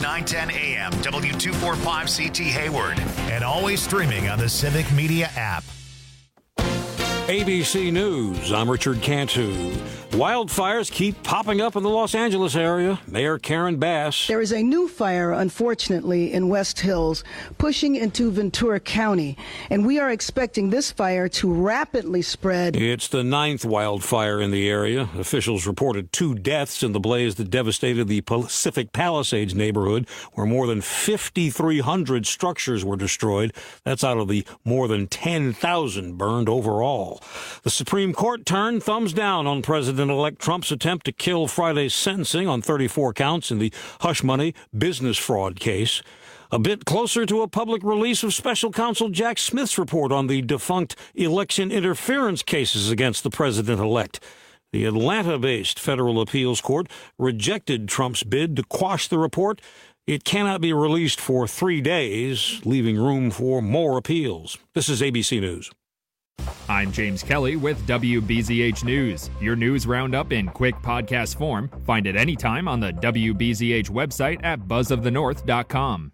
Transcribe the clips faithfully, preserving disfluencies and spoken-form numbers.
nine ten A M, W two forty-five C T Hayward. And always streaming on the Civic Media app. A B C News, I'm Richard Cantu. Wildfires keep popping up in the Los Angeles area. Mayor Karen Bass. There is a new fire, unfortunately, in West Hills, pushing into Ventura County, and we are expecting this fire to rapidly spread. It's the ninth wildfire in the area. Officials reported two deaths in the blaze that devastated the Pacific Palisades neighborhood, where more than fifty-three hundred structures were destroyed. That's out of the more than ten thousand burned overall. The Supreme Court turned thumbs down on President-elect Trump's attempt to kill Friday's sentencing on thirty-four counts in the hush money business fraud case. A bit closer to a public release of Special Counsel Jack Smith's report on the defunct election interference cases against the president-elect. The Atlanta-based federal appeals court rejected Trump's bid to quash the report. It cannot be released for three days, leaving room for more appeals. This is A B C News. I'm James Kelly with W B Z H News, your news roundup in quick podcast form. Find it anytime on the W B Z H website at buzz of the north dot com.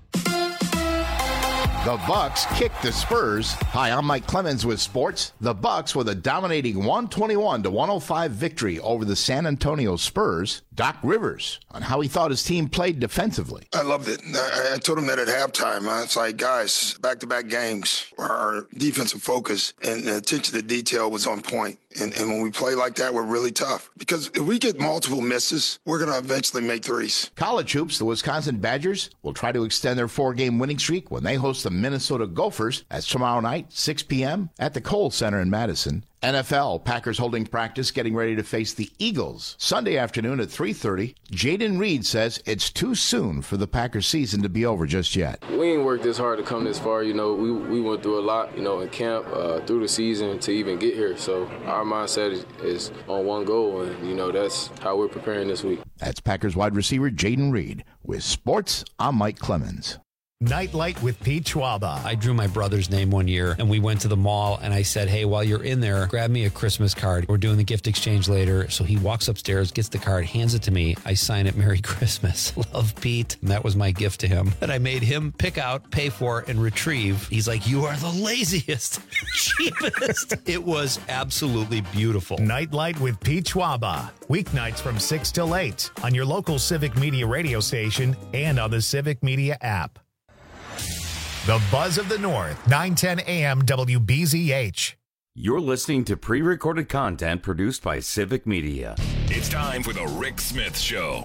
The Bucks kick the Spurs. Hi, I'm Mike Clemens with sports. The Bucks with a dominating one twenty-one to one oh five victory over the San Antonio Spurs. Doc Rivers on how he thought his team played defensively. I loved it. I, I told him that at halftime. Uh, it's like, guys, back-to-back games, our defensive focus and attention to detail was on point. And, and when we play like that, we're really tough. Because if we get multiple misses, we're going to eventually make threes. College hoops, the Wisconsin Badgers will try to extend their four-game winning streak when they host the Minnesota Gophers. That's tomorrow night, six p.m. at the Kohl Center in Madison. N F L, Packers holding practice, getting ready to face the Eagles. Sunday afternoon at three thirty, Jaden Reed says it's too soon for the Packers season to be over just yet. We ain't worked this hard to come this far. You know, we we went through a lot, you know, in camp, uh, through the season to even get here. So our mindset is, is on one goal, and, you know, that's how we're preparing this week. That's Packers wide receiver Jaden Reed. With sports, I'm Mike Clemens. Nightlight with Pete Schwaba. I drew my brother's name one year, and we went to the mall, and I said, hey, while you're in there, grab me a Christmas card. We're doing the gift exchange later. So he walks upstairs, gets the card, hands it to me. I sign it, Merry Christmas. Love, Pete. And that was my gift to him that I made him pick out, pay for, and retrieve. He's like, you are the laziest, cheapest. It was absolutely beautiful. Nightlight with Pete Schwaba. Weeknights from six till eight on your local Civic Media radio station and on the Civic Media app. The Buzz of the North, nine ten A M W B Z H. You're listening to pre-recorded content produced by Civic Media. It's time for the Rick Smith Show.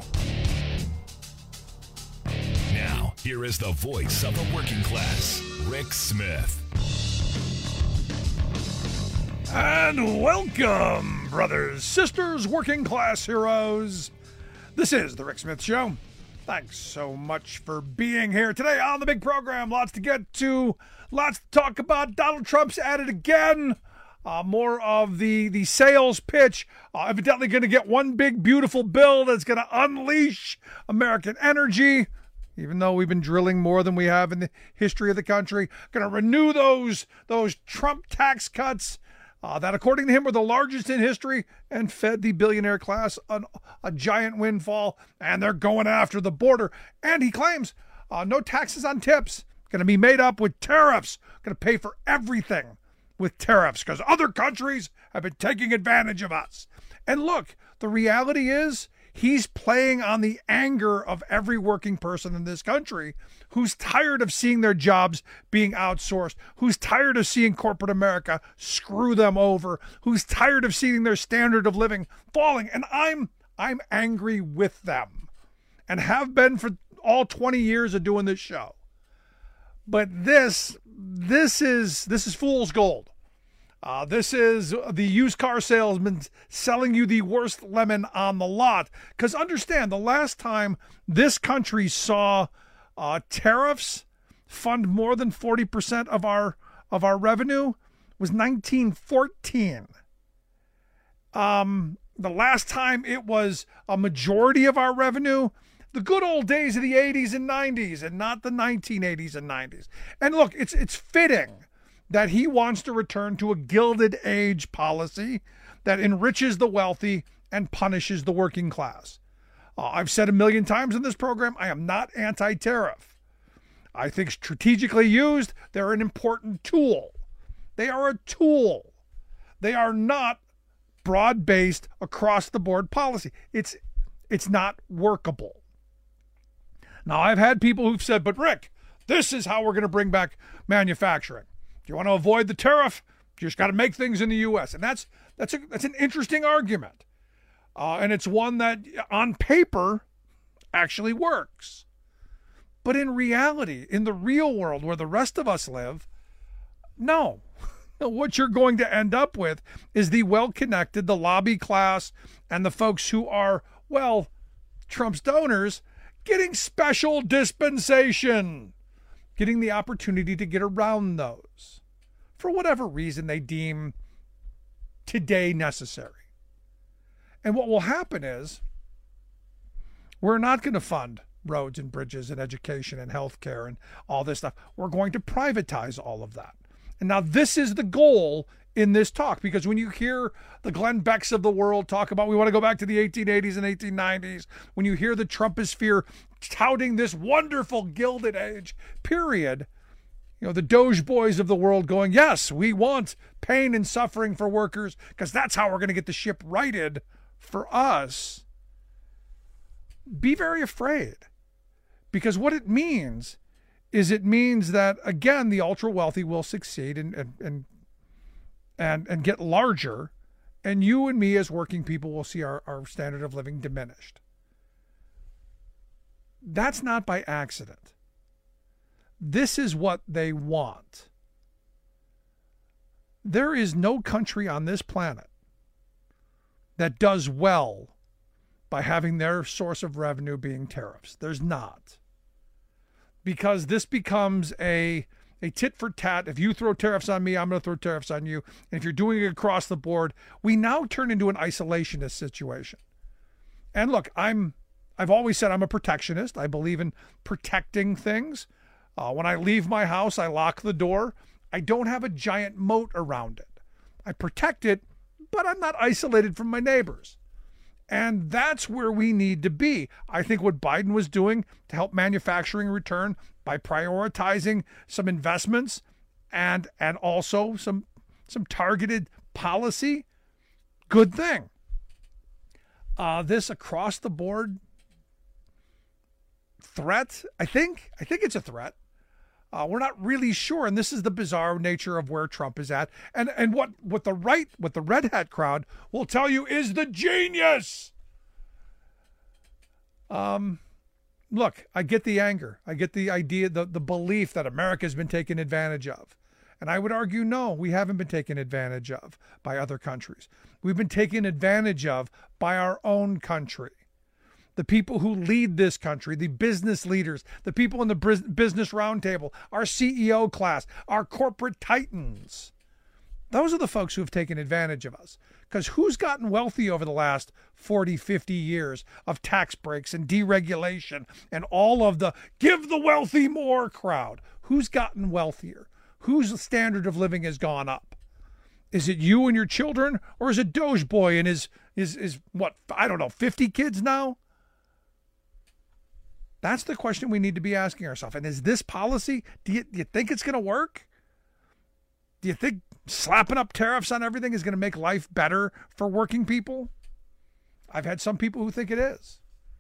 Now, here is the voice of the working class, Rick Smith. And welcome, brothers, sisters, working class heroes. This is the Rick Smith Show. Thanks so much for being here today on the big program. Lots to get to, lots to talk about. Donald Trump's at it again. Uh, more of the, the sales pitch. Uh, evidently going to get one big, beautiful bill that's going to unleash American energy, even though we've been drilling more than we have in the history of the country. Going to renew those, those Trump tax cuts. Uh, that, according to him, were the largest in history and fed the billionaire class an, a giant windfall, and they're going after the border. And he claims uh, no taxes on tips, going to be made up with tariffs, going to pay for everything with tariffs because other countries have been taking advantage of us. And look, the reality is he's playing on the anger of every working person in this country who's tired of seeing their jobs being outsourced, who's tired of seeing corporate America screw them over, who's tired of seeing their standard of living falling. And I'm I'm angry with them and have been for all twenty years of doing this show. But this this is this is fool's gold. Uh, this is the used car salesman selling you the worst lemon on the lot. Because understand, the last time this country saw uh, tariffs fund more than forty percent of our of our revenue was nineteen fourteen. Um, the last time it was a majority of our revenue, the good old days of the eighties and nineties, and not the nineteen eighties and nineties. And look, it's it's fitting that he wants to return to a Gilded Age policy that enriches the wealthy and punishes the working class. Uh, I've said a million times in this program, I am not anti-tariff. I think strategically used, they're an important tool. They are a tool. They are not broad-based, across-the-board policy. It's, it's not workable. Now, I've had people who've said, but Rick, this is how we're going to bring back manufacturing. Do you want to avoid the tariff? You just got to make things in the U S. And that's that's a, that's an interesting argument. Uh, and it's one that, on paper, actually works. But in reality, in the real world where the rest of us live, no. What you're going to end up with is the well-connected, the lobby class, and the folks who are, well, Trump's donors, getting special dispensation, getting the opportunity to get around those for whatever reason they deem today necessary. And what will happen is we're not going to fund roads and bridges and education and healthcare and all this stuff. We're going to privatize all of that. And now this is the goal in this talk, because when you hear the Glenn Becks of the world talk about we want to go back to the eighteen eighties and eighteen nineties, when you hear the Trumposphere touting this wonderful Gilded Age period, you know, the Doge boys of the world going, yes, we want pain and suffering for workers because that's how we're going to get the ship righted for us. Be very afraid, because what it means is it means that, again, the ultra wealthy will succeed and and and and, and get larger, and you and me as working people will see our, our standard of living diminished. That's not by accident. This is what they want. There is no country on this planet that does well by having their source of revenue being tariffs. There's not. Because this becomes a, a tit for tat. If you throw tariffs on me, I'm going to throw tariffs on you. And if you're doing it across the board, we now turn into an isolationist situation. And look, I'm, I've always said I'm a protectionist. I believe in protecting things. Uh, when I leave my house, I lock the door. I don't have a giant moat around it. I protect it, but I'm not isolated from my neighbors. And that's where we need to be. I think what Biden was doing to help manufacturing return by prioritizing some investments and and also some some targeted policy, good thing. Uh, this across the board threat, I think, I think it's a threat. Uh, we're not really sure, and this is the bizarre nature of where Trump is at. And and what, what the right, what the red hat crowd will tell you is the genius. Um, look, I get the anger. I get the idea, the, the belief that America has been taken advantage of. And I would argue, no, we haven't been taken advantage of by other countries. We've been taken advantage of by our own country. The people who lead this country, the business leaders, the people in the business roundtable, our C E O class, our corporate titans. Those are the folks who have taken advantage of us. Because who's gotten wealthy over the last forty, fifty years of tax breaks and deregulation and all of the give the wealthy more crowd? Who's gotten wealthier? Whose standard of living has gone up? Is it you and your children, or is it Doge Boy and his, his, his what, I don't know, fifty kids now? That's the question we need to be asking ourselves. And is this policy, do you, do you think it's going to work? Do you think slapping up tariffs on everything is going to make life better for working people? I've had some people who think it is.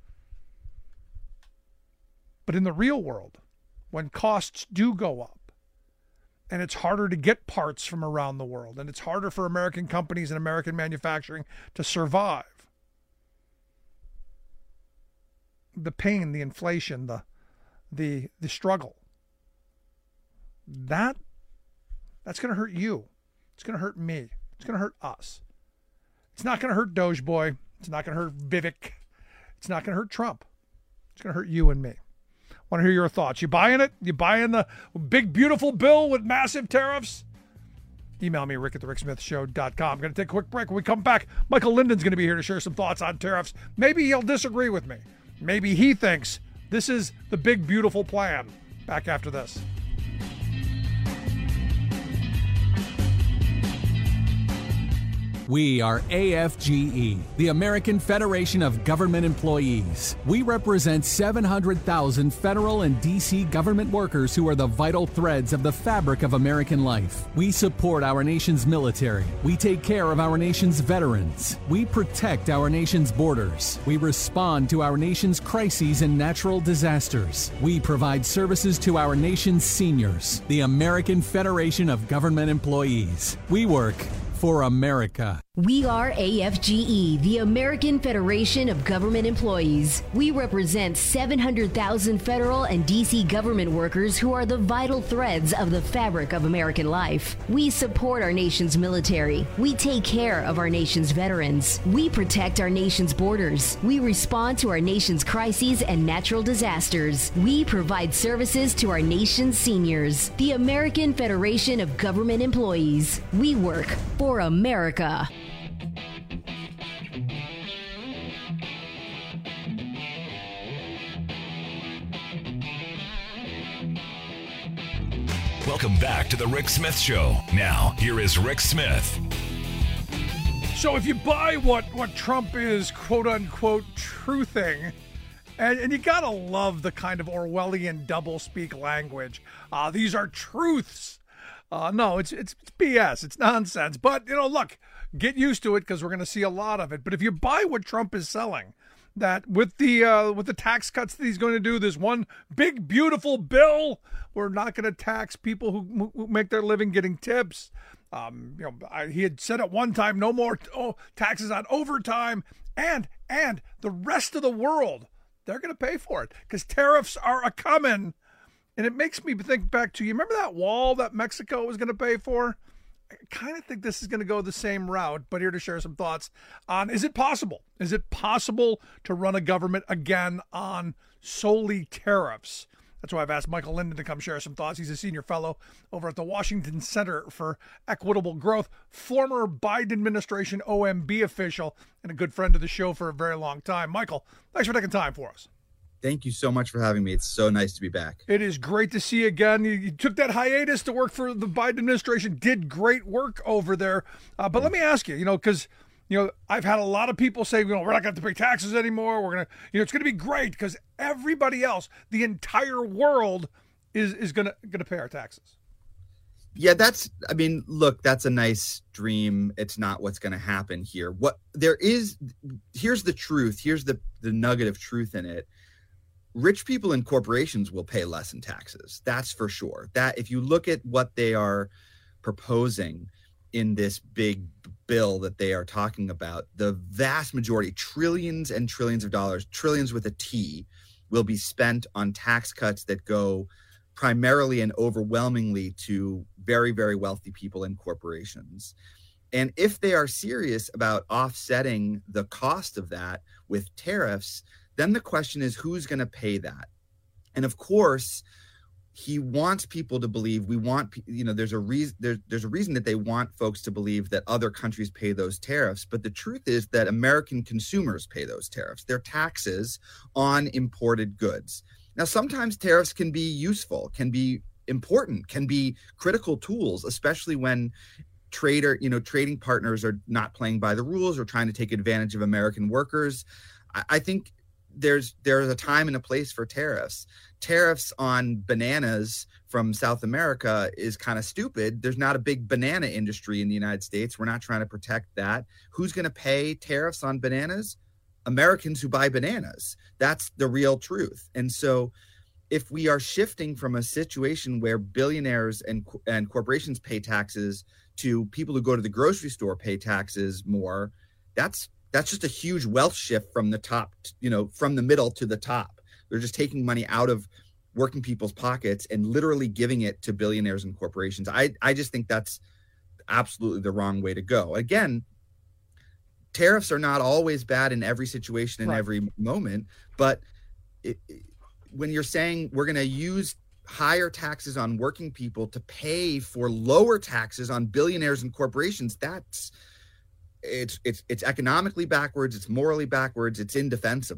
But in the real world, when costs do go up, and it's harder to get parts from around the world, and it's harder for American companies and American manufacturing to survive, the pain, the inflation, the the the struggle, that that's going to hurt you. It's going to hurt me. It's going to hurt us. It's not going to hurt Doge Boy. It's not going to hurt Vivek. It's not going to hurt Trump. It's going to hurt you and me. I want to hear your thoughts. You buying it? You buying the big, beautiful bill with massive tariffs? Email me, rick at the rick smith show dot com. I'm going to take a quick break. When we come back, Michael Linden's going to be here to share some thoughts on tariffs. Maybe he'll disagree with me. Maybe he thinks this is the big, beautiful plan. Back after this. We are A F G E, the American Federation of Government Employees. We represent seven hundred thousand federal and D C government workers who are the vital threads of the fabric of American life. We support our nation's military. We take care of our nation's veterans. We protect our nation's borders. We respond to our nation's crises and natural disasters. We provide services to our nation's seniors. The American Federation of Government Employees. We work for America. We are A F G E, the American Federation of Government Employees. We represent seven hundred thousand federal and D C government workers who are the vital threads of the fabric of American life. We support our nation's military. We take care of our nation's veterans. We protect our nation's borders. We respond to our nation's crises and natural disasters. We provide services to our nation's seniors. The American Federation of Government Employees. We work for America. Welcome back to the Rick Smith Show. Now, here is Rick Smith. So if you buy what, what Trump is, quote-unquote, truthing, and, and you gotta love the kind of Orwellian doublespeak language. Uh, these are truths. Uh, no, it's, it's it's B S. It's nonsense. But, you know, look, get used to it because we're going to see a lot of it. But if you buy what Trump is selling, that with the uh, with the tax cuts that he's going to do, this one big, beautiful bill, we're not going to tax people who, who make their living getting tips. Um, you know, I, he had said at one time, no more oh, taxes on overtime, and and the rest of the world, they're going to pay for it because tariffs are a coming. And it makes me think back to, you remember that wall that Mexico was going to pay for? I kind of think this is going to go the same route, but here to share some thoughts on, is it possible? Is it possible to run a government again on solely tariffs? That's why I've asked Michael Linden to come share some thoughts. He's a senior fellow over at the Washington Center for Equitable Growth, former Biden administration O M B official, and a good friend of the show for a very long time. Michael, thanks for taking time for us. Thank you so much for having me. It's so nice to be back. It is great to see you again. You, you took that hiatus to work for the Biden administration, did great work over there. Uh, but let me ask you, you know, because, you know, I've had a lot of people say, you know, we're not going to have to pay taxes anymore. We're going to, you know, it's going to be great because everybody else, the entire world is is going to going to pay our taxes. Yeah, that's, I mean, look, that's a nice dream. It's not what's going to happen here. What there is, here's the truth. Here's the, the nugget of truth in it. Rich people and corporations will pay less in taxes. That's for sure. That if you look at what they are proposing in this big bill that they are talking about, the vast majority, trillions and trillions of dollars, trillions with a T, will be spent on tax cuts that go primarily and overwhelmingly to very, very wealthy people and corporations. And if they are serious about offsetting the cost of that with tariffs, then the question is, who's going to pay that? And of course, he wants people to believe, we want, you know, there's a reason, there's, there's a reason that they want folks to believe that other countries pay those tariffs. But the truth is that American consumers pay those tariffs. They're taxes on imported goods. Now, sometimes tariffs can be useful, can be important, can be critical tools, especially when trader, you know, trading partners are not playing by the rules or trying to take advantage of American workers. I, I think There's there's a time and a place for tariffs. Tariffs on bananas from South America is kind of stupid. There's not a big banana industry in the United States. We're not trying to protect that. Who's going to pay tariffs on bananas? Americans who buy bananas. That's the real truth. And so if we are shifting from a situation where billionaires and, and corporations pay taxes to people who go to the grocery store pay taxes more, that's That's just a huge wealth shift from the top, you know, from the middle to the top. They're just taking money out of working people's pockets and literally giving it to billionaires and corporations. I, I just think that's absolutely the wrong way to go. Again, tariffs are not always bad in every situation in right. every moment. But it, it, when you're saying we're going to use higher taxes on working people to pay for lower taxes on billionaires and corporations, that's It's it's it's economically backwards. It's morally backwards. It's indefensible.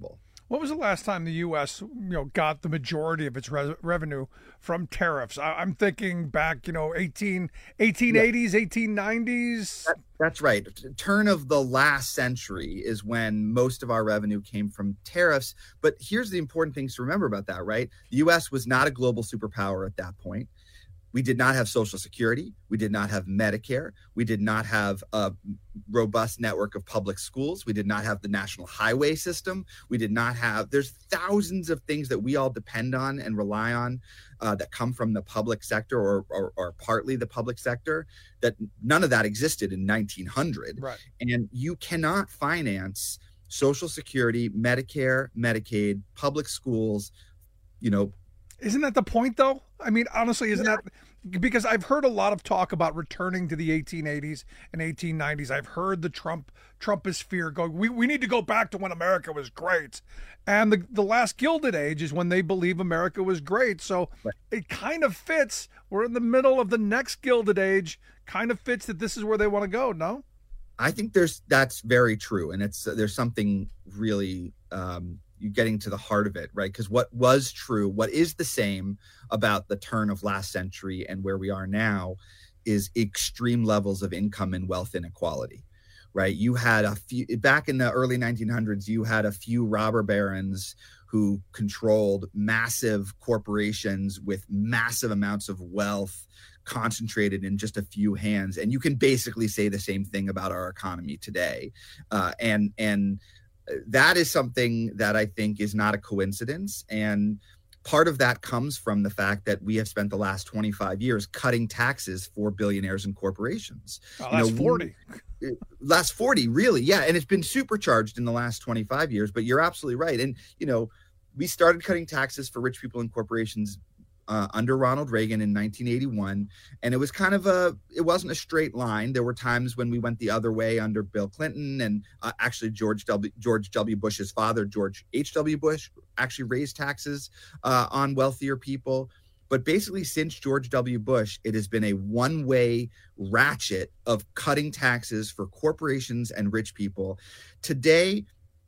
When was the last time the U S you know got the majority of its re- revenue from tariffs? I- I'm thinking back, you know, eighteen, eighteen eighties, yeah. eighteen nineties. That, that's right. Turn of the last century is when most of our revenue came from tariffs. But here's the important things to remember about that, right? The U S was not a global superpower at that point. We did not have Social Security. We did not have Medicare. We did not have a robust network of public schools. We did not have the national highway system. We did not have, there's thousands of things that we all depend on and rely on uh, that come from the public sector or, or, or partly the public sector, that none of that existed in nineteen hundred. Right. And you cannot finance Social Security, Medicare, Medicaid, public schools, you know. Isn't that the point, though? I mean, honestly, isn't yeah. that because I've heard a lot of talk about returning to the eighteen eighties and eighteen nineties. I've heard the Trump Trumposphere go, we, we need to go back to when America was great. And the, the last Gilded Age is when they believe America was great. So right. it kind of fits. We're in the middle of the next Gilded Age. Kind of fits that this is where they want to go, no? I think there's that's very true. And it's uh, there's something really um, you getting to the heart of it, right? Because what was true, what is the same about the turn of last century and where we are now is extreme levels of income and wealth inequality, right? You had a few, back in the early nineteen hundreds, you had a few robber barons who controlled massive corporations with massive amounts of wealth concentrated in just a few hands. And you can basically say the same thing about our economy today. Uh, and, and that is something that I think is not a coincidence. And part of that comes from the fact that we have spent the last twenty-five years cutting taxes for billionaires and corporations. Oh, last you know, forty. We, last forty, really. Yeah. And it's been supercharged in the last twenty-five years, but you're absolutely right. And, you know, we started cutting taxes for rich people and corporations Uh, under Ronald Reagan in nineteen eighty-one. And it was kind of a, it wasn't a straight line. There were times when we went the other way under Bill Clinton and uh, actually George W. George W. Bush's father, George H W. Bush, actually raised taxes uh, on wealthier people. But basically since George W. Bush, it has been a one-way ratchet of cutting taxes for corporations and rich people. Today,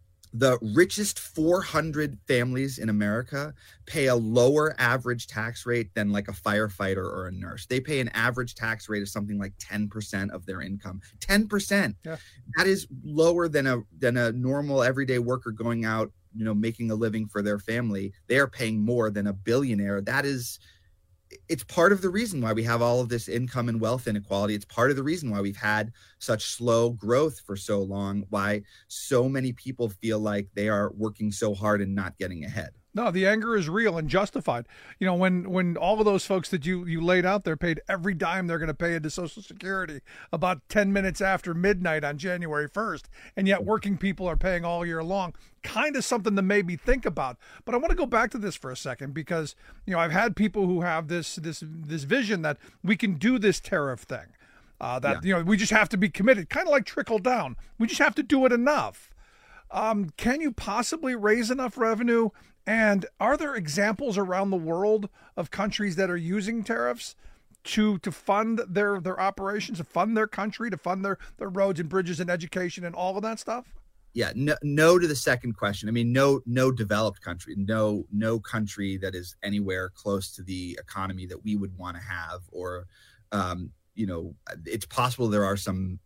the richest four hundred families in America pay a lower average tax rate than like a firefighter or a nurse. They pay an average tax rate of something like ten percent of their income. ten percent. Yeah. That is lower than a than a normal everyday worker going out, you know, making a living for their family. They are paying more than a billionaire. That is, it's part of the reason why we have all of this income and wealth inequality. It's part of the reason why we've had such slow growth for so long, why so many people feel like they are working so hard and not getting ahead. No, the anger is real and justified. You know, when when all of those folks that you, you laid out there paid every dime they're going to pay into Social Security about ten minutes after midnight on January first, and yet working people are paying all year long, kind of something to maybe think about. But I want to go back to this for a second because, you know, I've had people who have this this this vision that we can do this tariff thing, uh, that, yeah. you know, we just have to be committed, kind of like trickle down. We just have to do it enough. Um, can you possibly raise enough revenue? And are there examples around the world of countries that are using tariffs to to fund their, their operations, to fund their country, to fund their, their roads and bridges and education and all of that stuff? Yeah, no, no to the second question. I mean, no, no developed country, no, no country that is anywhere close to the economy that we would want to have, or, um, you know, it's possible there are some,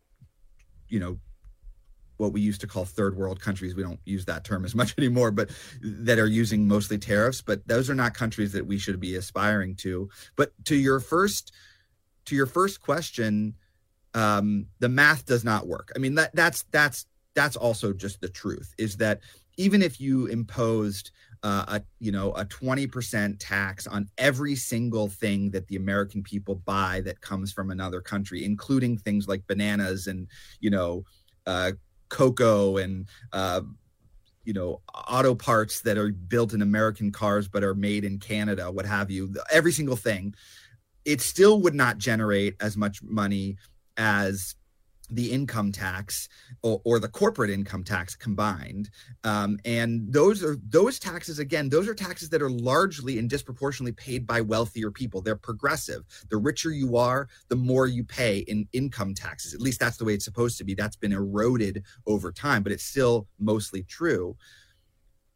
you know, what we used to call third world countries. We don't use that term as much anymore, but that are using mostly tariffs. But those are not countries that we should be aspiring to. But to your first, to your first question, um, the math does not work. I mean, that that's that's that's also just the truth, is that even if you imposed uh, a you know a twenty percent tax on every single thing that the American people buy that comes from another country, including things like bananas and you know. Uh, cocoa and, uh, you know, auto parts that are built in American cars but are made in Canada, what have you, every single thing, it still would not generate as much money as the income tax or, or the corporate income tax combined. Um, and those are those taxes, again, those are taxes that are largely and disproportionately paid by wealthier people. They're progressive. The richer you are, the more you pay in income taxes. At least that's the way it's supposed to be. That's been eroded over time, but it's still mostly true.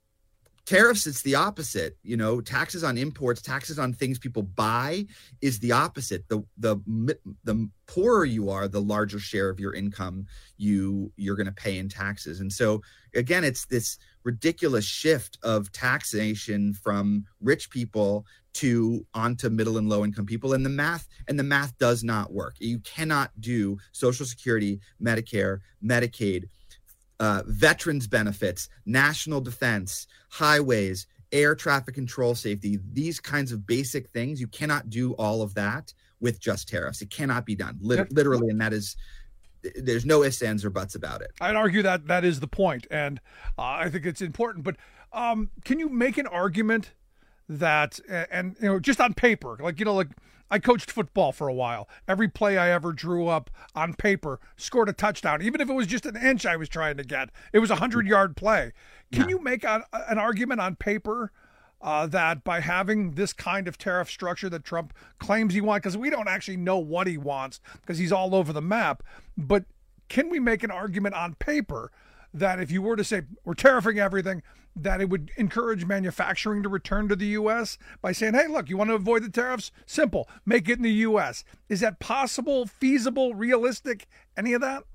Tariffs, it's the opposite. You know, taxes on imports, taxes on things people buy is the opposite. The the the poorer you are, the larger share of your income you you're going to pay in taxes. And so again, it's this ridiculous shift of taxation from rich people to onto middle and low income people. And the math and the math does not work. You cannot do Social Security, Medicare, Medicaid, Uh, veterans benefits, national defense, highways, air traffic control safety, these kinds of basic things. You cannot do all of that with just tariffs. It cannot be done, lit- literally. And that is, there's no ifs, ands, or buts about it. I'd argue that that is the point, and uh, I think it's important. But um, can you make an argument that, and you know, just on paper, like, you know, like, I coached football for a while. Every play I ever drew up on paper scored a touchdown. Even if it was just an inch I was trying to get, it was a hundred-yard play. Can yeah. you make a, an argument on paper uh, that by having this kind of tariff structure that Trump claims he wants, because we don't actually know what he wants because he's all over the map, but can we make an argument on paper that if you were to say we're tariffing everything, that it would encourage manufacturing to return to the U S by saying, hey, look, you want to avoid the tariffs? Simple. Make it in the U S. Is that possible, feasible, realistic, any of that?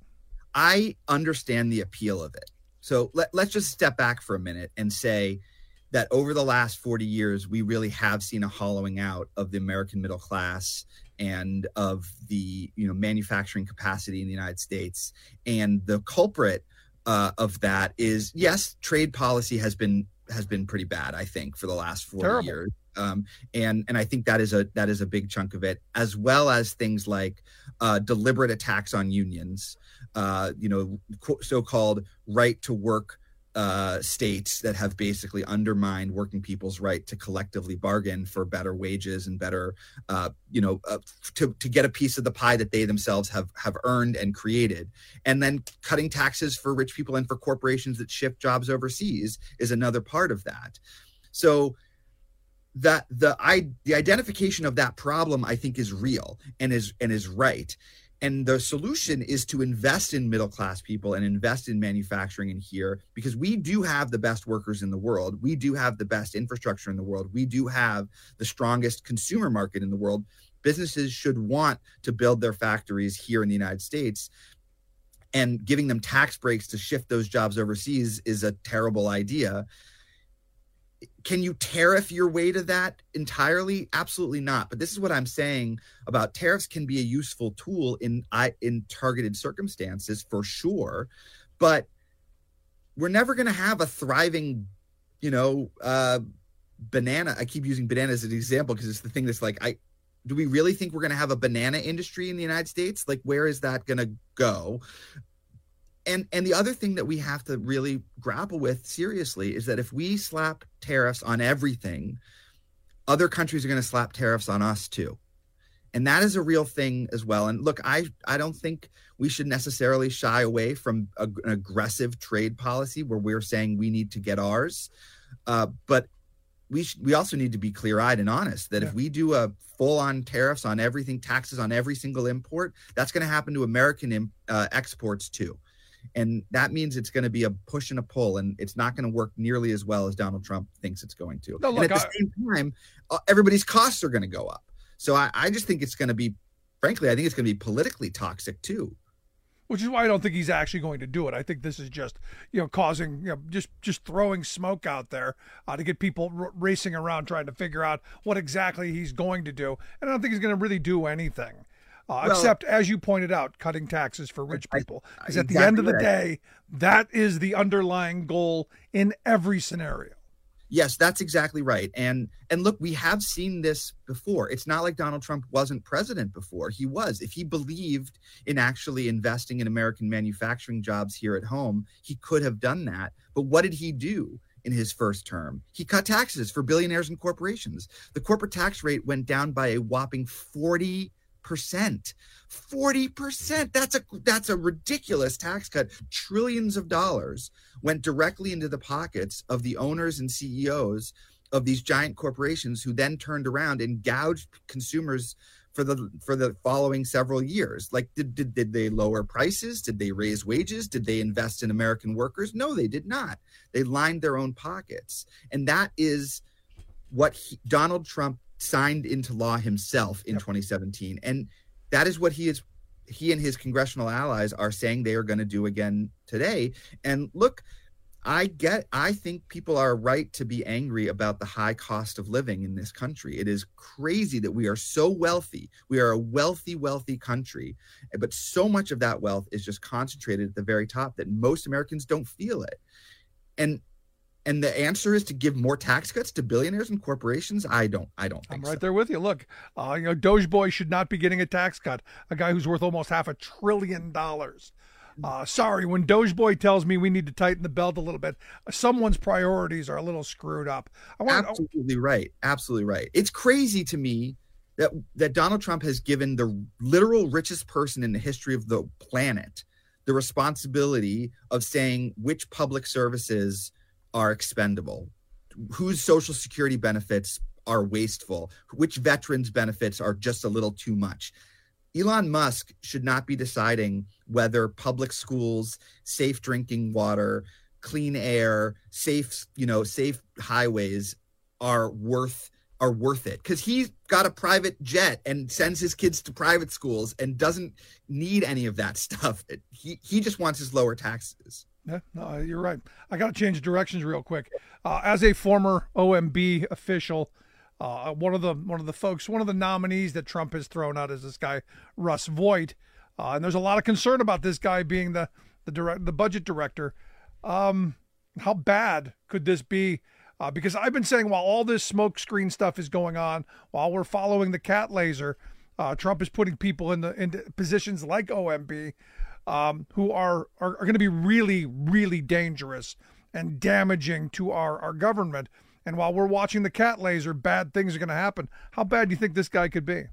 I understand the appeal of it. So let, let's just step back for a minute and say that over the last forty years, we really have seen a hollowing out of the American middle class and of the, you know, manufacturing capacity in the United States. And the culprit Uh, of that is, yes, trade policy has been has been pretty bad, I think, for the last forty Terrible. years, um, and and I think that is a that is a big chunk of it, as well as things like uh, deliberate attacks on unions, uh, you know, so-called right to work uh, states that have basically undermined working people's right to collectively bargain for better wages and better, uh, you know, uh, to, to get a piece of the pie that they themselves have, have earned and created. And then cutting taxes for rich people and for corporations that ship jobs overseas is another part of that. So that the, I, the identification of that problem, I think, is real and is, and is right. And the solution is to invest in middle-class people and invest in manufacturing in here, because we do have the best workers in the world. We do have the best infrastructure in the world. We do have the strongest consumer market in the world. Businesses should want to build their factories here in the United States, and giving them tax breaks to shift those jobs overseas is a terrible idea. Can you tariff your way to that entirely? Absolutely not. But this is what I'm saying about tariffs can be a useful tool in in targeted circumstances, for sure. But we're never going to have a thriving, you know, uh, banana. I keep using banana as an example because it's the thing that's like, I do we really think we're going to have a banana industry in the United States? Like, where is that going to go? And and the other thing that we have to really grapple with seriously is that if we slap tariffs on everything, other countries are going to slap tariffs on us too. And that is a real thing as well. And look, I, I don't think we should necessarily shy away from a, an aggressive trade policy where we're saying we need to get ours. Uh, but we sh- we also need to be clear-eyed and honest that yeah. if we do a full-on tariffs on everything, taxes on every single import, that's going to happen to American im- uh, exports too. And that means it's going to be a push and a pull, and it's not going to work nearly as well as Donald Trump thinks it's going to. No, look, and at the I, same time, uh, everybody's costs are going to go up. So I, I just think it's going to be, frankly, I think it's going to be politically toxic too. Which is why I don't think he's actually going to do it. I think this is just, you know, causing, you know, just just throwing smoke out there uh, to get people r- racing around trying to figure out what exactly he's going to do. And I don't think he's going to really do anything. Uh, well, except, as you pointed out, cutting taxes for rich people. Because at the end of the day, that is the underlying goal in every scenario. Yes, that's exactly right. And and look, we have seen this before. It's not like Donald Trump wasn't president before. He was. If he believed in actually investing in American manufacturing jobs here at home, he could have done that. But what did he do in his first term? He cut taxes for billionaires and corporations. The corporate tax rate went down by a whopping forty percent. forty percent. That's a that's a ridiculous tax cut. Trillions of dollars went directly into the pockets of the owners and C E Os of these giant corporations, who then turned around and gouged consumers for the for the following several years. Like, did, did did they lower prices? Did they raise wages? Did they invest in American workers? No, they did not. They lined their own pockets. And that is what he, Donald Trump signed into law himself in yep. twenty seventeen. And that is what he is he and his congressional allies are saying they are going to do again today. And look, I get, I think people are right to be angry about the high cost of living in this country. It is crazy that we are so wealthy. We are a wealthy, wealthy country, but so much of that wealth is just concentrated at the very top that most Americans don't feel it. And and the answer is to give more tax cuts to billionaires and corporations. I don't, I don't think I'm right so. there with you. Look, uh, you know, Doge Boy should not be getting a tax cut. A guy who's worth almost half a trillion dollars. Uh, sorry, when Doge Boy tells me we need to tighten the belt a little bit, someone's priorities are a little screwed up. I want Absolutely right. Absolutely right. It's crazy to me that that Donald Trump has given the literal richest person in the history of the planet the responsibility of saying which public services are expendable, whose Social Security benefits are wasteful, which veterans benefits are just a little too much. Elon Musk should not be deciding whether public schools, safe drinking water, clean air, safe, you know, safe highways are worth are worth it, because he's got a private jet and sends his kids to private schools and doesn't need any of that stuff. He he just wants his lower taxes. Yeah, no, you're right. I got to change directions real quick. Uh, as a former O M B official, uh, one of the one of the folks, one of the nominees that Trump has thrown out is this guy Russ Vought, uh, and there's a lot of concern about this guy being the the direct the budget director. Um, how bad could this be? Uh, because I've been saying while all this smoke screen stuff is going on, while we're following the cat laser, uh, Trump is putting people in the into positions like O M B. Um, who are, are, are going to be really, really dangerous and damaging to our, our government. And while we're watching the cat laser, bad things are going to happen. How bad do you think this guy could be?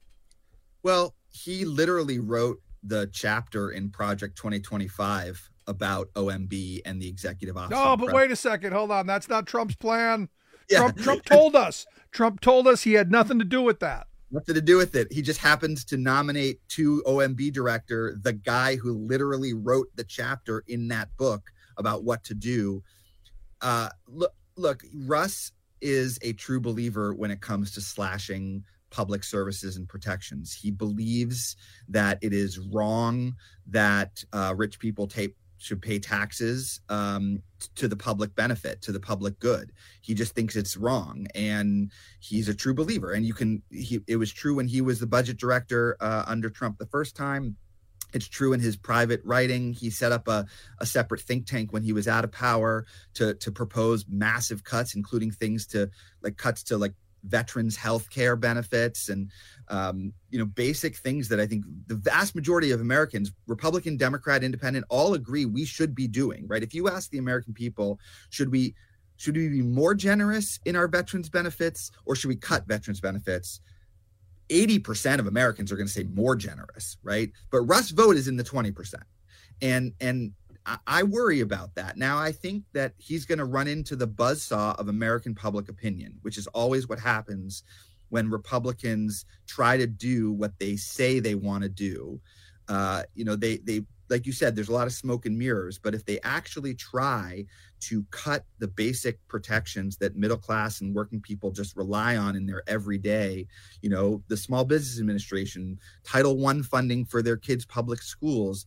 Well, he literally wrote the chapter in Project twenty twenty-five about O M B and the executive office. Oh, but wait a second. Hold on. That's not Trump's plan. Yeah. Trump, Trump told us. Trump told us he had nothing to do with that. Nothing to do with it. He just happens to nominate to O M B director the guy who literally wrote the chapter in that book about what to do. Uh, look, look, Russ is a true believer when it comes to slashing public services and protections. He believes that it is wrong that uh, rich people take should pay taxes um, to the public benefit, to the public good. He just thinks it's wrong. And he's a true believer. And you can, he, it was true when he was the budget director uh, under Trump the first time. It's true in his private writing. He set up a, a separate think tank when he was out of power to, to propose massive cuts, including things to like cuts to like veterans' health care benefits and, um, you know, basic things that I think the vast majority of Americans, Republican, Democrat, Independent, all agree we should be doing, right? If you ask the American people, should we should we be more generous in our veterans' benefits or should we cut veterans' benefits? eighty percent of Americans are going to say more generous, right? But Russ Vought is in the twenty percent. And, and I worry about that. Now, I think that he's going to run into the buzzsaw of American public opinion, which is always what happens when Republicans try to do what they say they want to do. Uh, you know, they, they, like you said, there's a lot of smoke and mirrors, but if they actually try to cut the basic protections that middle class and working people just rely on in their everyday, you know, the Small Business Administration, Title One funding for their kids' public schools,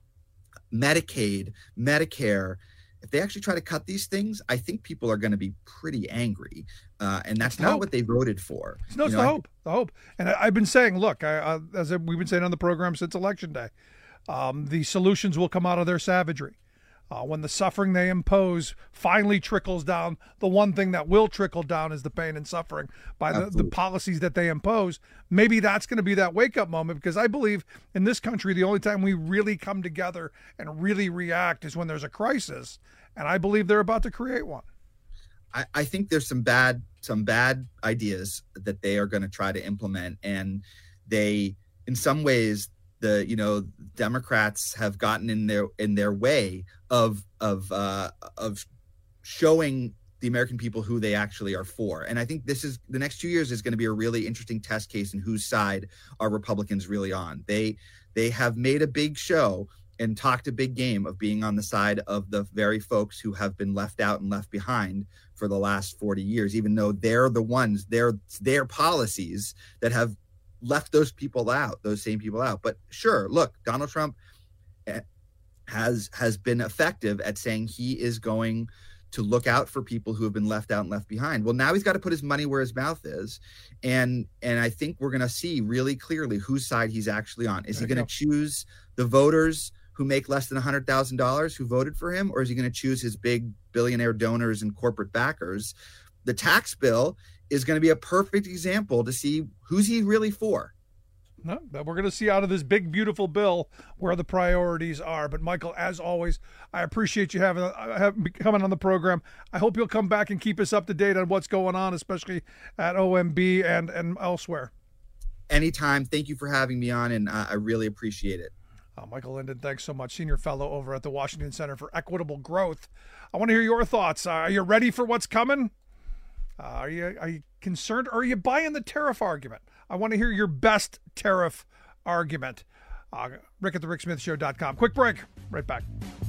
Medicaid, Medicare, if they actually try to cut these things, I think people are going to be pretty angry. Uh, and that's not what they voted for. No, it's you know, the hope, the hope. And I, I've been saying, look, I, I, as we've been saying on the program since Election Day, um, the solutions will come out of their savagery. Uh, when the suffering they impose finally trickles down, the one thing that will trickle down is the pain and suffering by the, the policies that they impose. Maybe that's going to be that wake-up moment, because I believe in this country, the only time we really come together and really react is when there's a crisis, and I believe they're about to create one. I, I think there's some bad some bad ideas that they are going to try to implement, and they, in some ways, the you know Democrats have gotten in their in their way of of uh, of showing the American people who they actually are for. And I think this is the next two years is going to be a really interesting test case in whose side are Republicans really on. They they have made a big show and talked a big game of being on the side of the very folks who have been left out and left behind for the last forty years, even though they're the ones, they're their policies that have left those people out, those same people out. But sure, look, Donald Trump has has been effective at saying he is going to look out for people who have been left out and left behind. Well, now he's got to put his money where his mouth is. And and I think we're going to see really clearly whose side he's actually on. Is he going to choose the voters who make less than one hundred thousand dollars who voted for him, or is he going to choose his big billionaire donors and corporate backers? The tax bill is going to be a perfect example to see who's he really for. No, but we're going to see out of this big, beautiful bill where the priorities are. But, Michael, as always, I appreciate you having, uh, having coming on the program. I hope you'll come back and keep us up to date on what's going on, especially at O M B and, and elsewhere. Anytime. Thank you for having me on, and uh, I really appreciate it. Uh, Michael Linden, thanks so much. Senior fellow over at the Washington Center for Equitable Growth. I want to hear your thoughts. Uh, are you ready for what's coming? Uh, are you are you concerned, or are you buying the tariff argument? I want to hear your best tariff argument. Uh, Rick at the Rick Smith Show dot com. Quick break. Right back.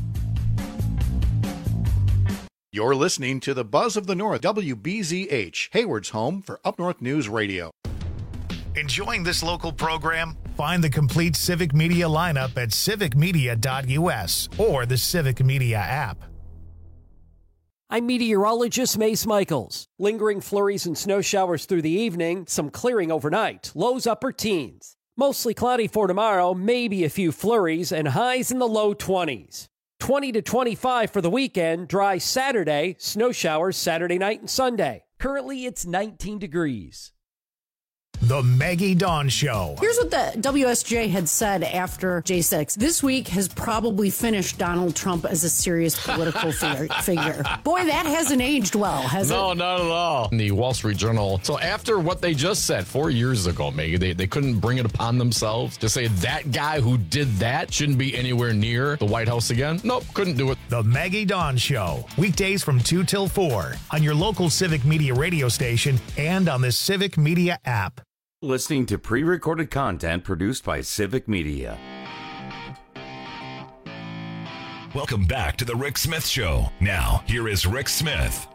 You're listening to the Buzz of the North, W B Z H, Hayward's home for Up North News Radio. Enjoying this local program? Find the complete Civic Media lineup at civic media dot U S or the Civic Media app. I'm meteorologist Mace Michaels. Lingering flurries and snow showers through the evening, some clearing overnight, lows upper teens. Mostly cloudy for tomorrow, maybe a few flurries, and highs in the low twenties. twenty to twenty-five for the weekend, dry Saturday, snow showers Saturday night and Sunday. Currently, it's nineteen degrees. The Maggie Dawn Show. Here's what the W S J had said after J six. This week has probably finished Donald Trump as a serious political figure, figure. Boy, that hasn't aged well, has no, it? No, not at all. In the Wall Street Journal. So after what they just said four years ago, Maggie, they, they couldn't bring it upon themselves to say that guy who did that shouldn't be anywhere near the White House again. Nope, couldn't do it. The Maggie Dawn Show. Weekdays from two till four on your local Civic Media radio station and on the Civic Media app. Listening to pre-recorded content produced by Civic Media. Welcome back to the Rick Smith Show. Now, here is Rick Smith.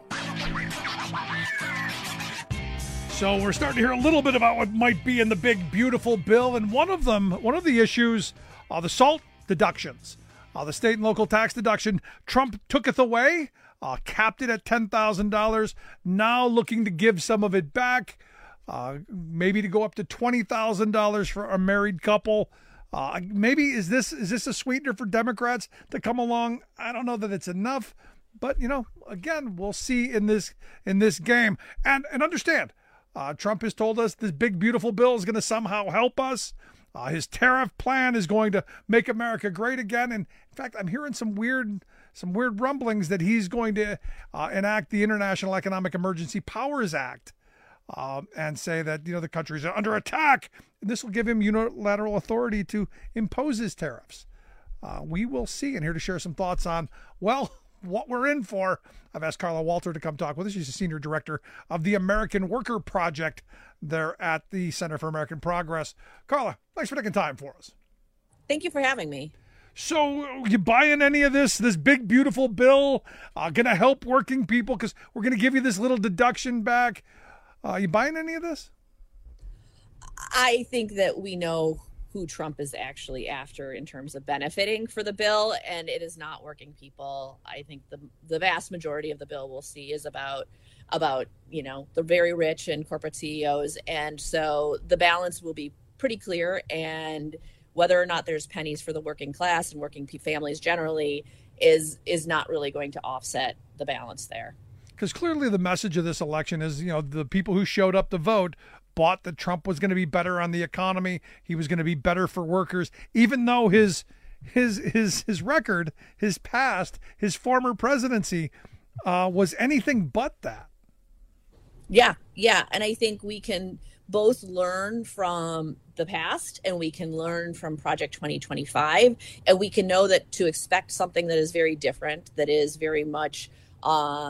So we're starting to hear a little bit about what might be in the big, beautiful bill. And one of them, one of the issues, are the SALT deductions. Uh, the state and local tax deduction. Trump took it away, uh, capped it at ten thousand dollars. Now looking to give some of it back. Uh, maybe to go up to twenty thousand dollars for a married couple. Uh, maybe is this is this a sweetener for Democrats to come along? I don't know that it's enough, but you know, again, we'll see in this in this game. And and understand, uh, Trump has told us this big beautiful bill is going to somehow help us. Uh, his tariff plan is going to make America great again. And in fact, I'm hearing some weird some weird rumblings that he's going to uh, enact the International Economic Emergency Powers Act. Um, and say that, you know, the countries are under attack. And this will give him unilateral authority to impose his tariffs. Uh, we will see. And here to share some thoughts on, well, what we're in for, I've asked Carla Walter to come talk with us. She's the senior director of the American Worker Project there at the Center for American Progress. Carla, thanks for taking time for us. Thank you for having me. So you buying any of this, this big, beautiful bill, uh, going to help working people because we're going to give you this little deduction back? Uh, are you buying any of this? I think that we know who Trump is actually after in terms of benefiting for the bill, and it is not working people. I think the the vast majority of the bill we'll see is about about you know the very rich and corporate C E Os, and so the balance will be pretty clear. And whether or not there's pennies for the working class and working families generally is is not really going to offset the balance there. Because clearly the message of this election is, you know, the people who showed up to vote bought that Trump was going to be better on the economy. He was going to be better for workers, even though his his his his record, his past, his former presidency uh, was anything but that. Yeah, yeah. And I think we can both learn from the past and we can learn from Project twenty twenty-five. And we can know that to expect something that is very different, that is very much um,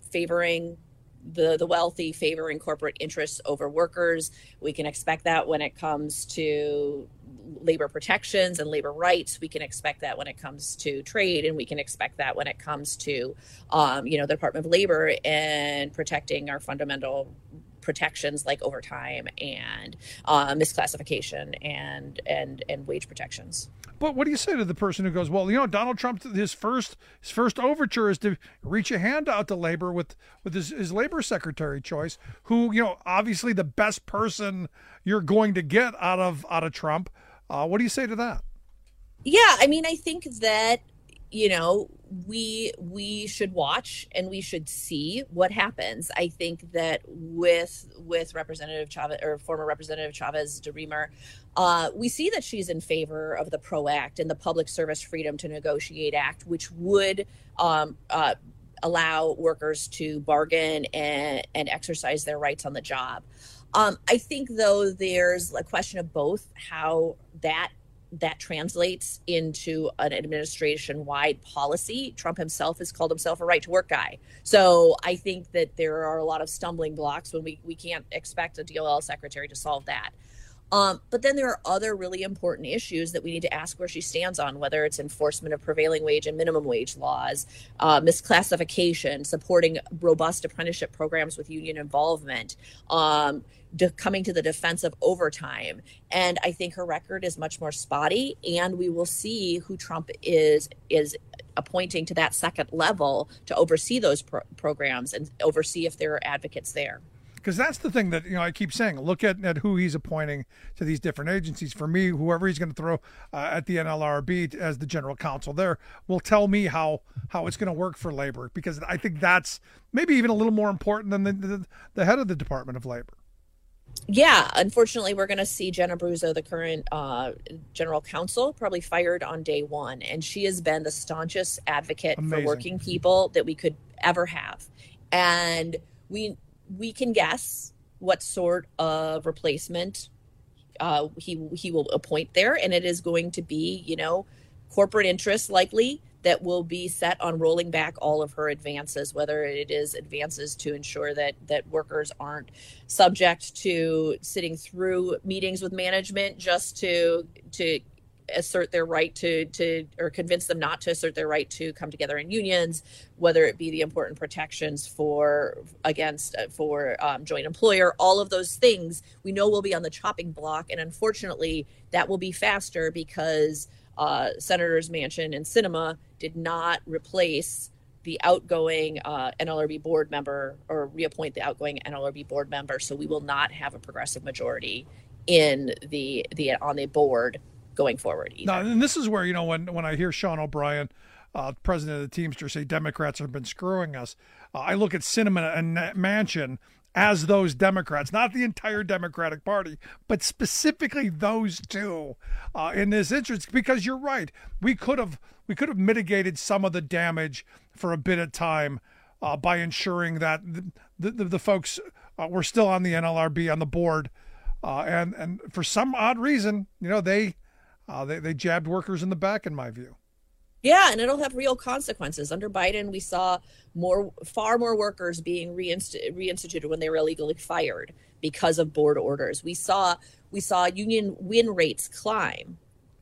favoring the the wealthy, favoring corporate interests over workers. We can expect that when it comes to labor protections and labor rights. We can expect that when it comes to trade, and we can expect that when it comes to, um, you know, the Department of Labor and protecting our fundamental protections like overtime and uh, misclassification and and and wage protections. But what do you say to the person who goes, well, you know, Donald Trump, his first his first overture is to reach a hand out to labor with with his, his labor secretary choice, who, you know, obviously the best person you're going to get out of out of Trump. Uh, what do you say to that? Yeah, I mean, I think that, you know, we we should watch and we should see what happens. I think that with with Representative Chavez or former Representative Chavez DeRemer, uh, we see that she's in favor of the PRO Act and the Public Service Freedom to Negotiate Act, which would um, uh, allow workers to bargain and, and exercise their rights on the job. Um, I think, though, there's a question of both how that that translates into an administration-wide policy. Trump himself has called himself a right-to-work guy. So I think that there are a lot of stumbling blocks when we, we can't expect a D O L secretary to solve that. Um, but then there are other really important issues that we need to ask where she stands on, whether it's enforcement of prevailing wage and minimum wage laws, uh, misclassification, supporting robust apprenticeship programs with union involvement, um, de- coming to the defense of overtime. And I think her record is much more spotty, and we will see who Trump is is appointing to that second level to oversee those pro- programs and oversee if there are advocates there. Because that's the thing that, you know, I keep saying, look at, at who he's appointing to these different agencies. For me, whoever he's going to throw uh, at the N L R B as the general counsel there will tell me how, how it's going to work for labor, because I think that's maybe even a little more important than the, the, the head of the Department of Labor. Yeah, unfortunately, we're going to see Jenna Bruzzo, the current uh, general counsel, probably fired on day one. And she has been the staunchest advocate Amazing. for working people that we could ever have. And we... we can guess what sort of replacement uh, he he will appoint there, and it is going to be, you know, corporate interests likely that will be set on rolling back all of her advances, whether it is advances to ensure that that workers aren't subject to sitting through meetings with management just to to assert their right to to or convince them not to assert their right to come together in unions, whether it be the important protections for against uh, for um, joint employer. All of those things we know will be on the chopping block, and unfortunately that will be faster because uh, Senators Manchin and Sinema did not replace the outgoing uh, N L R B board member or reappoint the outgoing N L R B board member, so we will not have a progressive majority in the the on the board going forward either. No, and this is where, you know, when, when I hear Sean O'Brien, uh, president of the Teamsters, say Democrats have been screwing us, uh, I look at Sinema and Manchin as those Democrats, not the entire Democratic Party, but specifically those two uh, in this interest, because you're right. We could have we could have mitigated some of the damage for a bit of time uh, by ensuring that the, the, the folks uh, were still on the N L R B, on the board. Uh, and, and for some odd reason, you know, they, Uh, they they jabbed workers in the back, in my view. Yeah, and it'll have real consequences. Under Biden, we saw more, far more workers being reinst- reinstituted when they were illegally fired because of board orders. We saw we saw union win rates climb.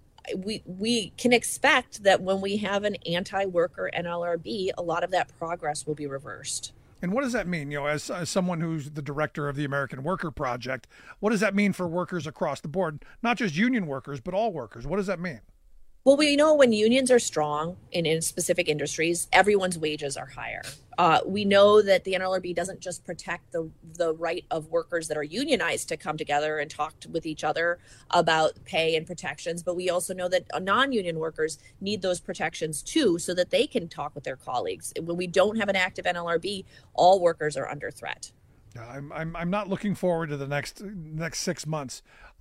We we can expect that when we have an anti-worker N L R B, a lot of that progress will be reversed. And what does that mean? You know, as, as someone who's the director of the American Worker Project, what does that mean for workers across the board? Not just union workers, but all workers. What does that mean? Well, we know when unions are strong in, in specific industries, everyone's wages are higher. Uh, we know that the N L R B doesn't just protect the the right of workers that are unionized to come together and talk to, with each other about pay and protections, but we also know that non-union workers need those protections too, so that they can talk with their colleagues. When we don't have an active N L R B, all workers are under threat. I'm I'm I'm not looking forward to the next next six months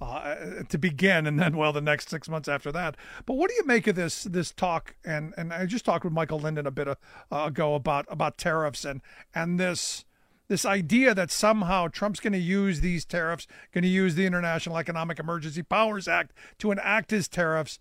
uh, to begin, and then well the next six months after that. But what do you make of this this talk? And and I just talked with Michael Linden a bit uh, ago about about tariffs and and this this idea that somehow Trump's going to use these tariffs, going to use the International Economic Emergency Powers Act to enact his tariffs.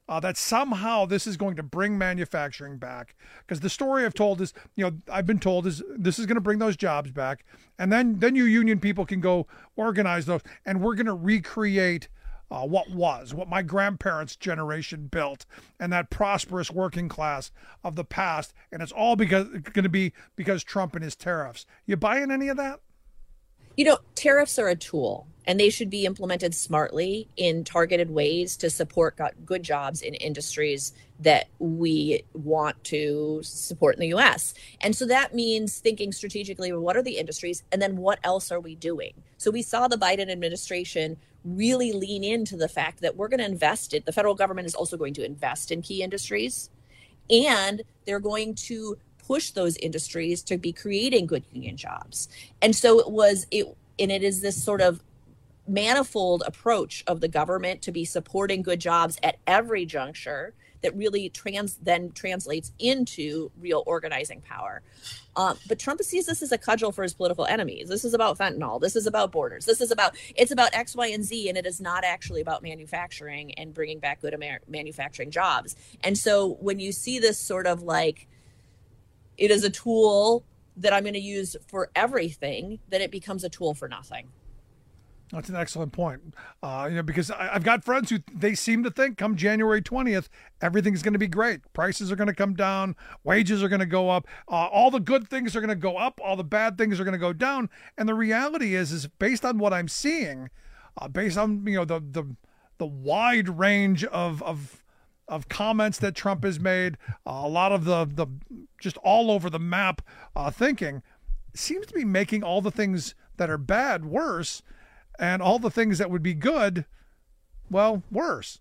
uh, that somehow this is going to bring manufacturing back. Because the story I've told is, you know, I've been told is this is going to bring those jobs back. And then, then you union people can go organize those, and we're going to recreate Uh, what was, what my grandparents' generation built, and that prosperous working class of the past, and it's all because going to be because Trump and his tariffs. You buying any of that? You know, tariffs are a tool, and they should be implemented smartly in targeted ways to support good jobs in industries that we want to support in the U S. And so that means thinking strategically, well, what are the industries, and then what else are we doing? So we saw the Biden administration really lean into the fact that we're going to invest it. The federal government is also going to invest in key industries, and they're going to push those industries to be creating good union jobs. And so it was, it, and it is this sort of manifold approach of the government to be supporting good jobs at every juncture that really trans then translates into real organizing power. Um, but Trump sees this as a cudgel for his political enemies. This is about fentanyl. This is about borders. This is about, it's about X, Y, and Z, and it is not actually about manufacturing and bringing back good Amer- manufacturing jobs. And so when you see this sort of like, it is a tool that I'm going to use for everything, then it becomes a tool for nothing. That's an excellent point. Uh, you know, because I, I've got friends who they seem to think come January twentieth, everything's going to be great. Prices are going to come down. Wages are going to go up. Uh, all the good things are going to go up. All the bad things are going to go down. And the reality is, is based on what I'm seeing, uh, based on, you know, the, the, the wide range of, of, of comments that Trump has made, uh, a lot of the, the just all over the map uh, thinking seems to be making all the things that are bad worse, and all the things that would be good, well, worse.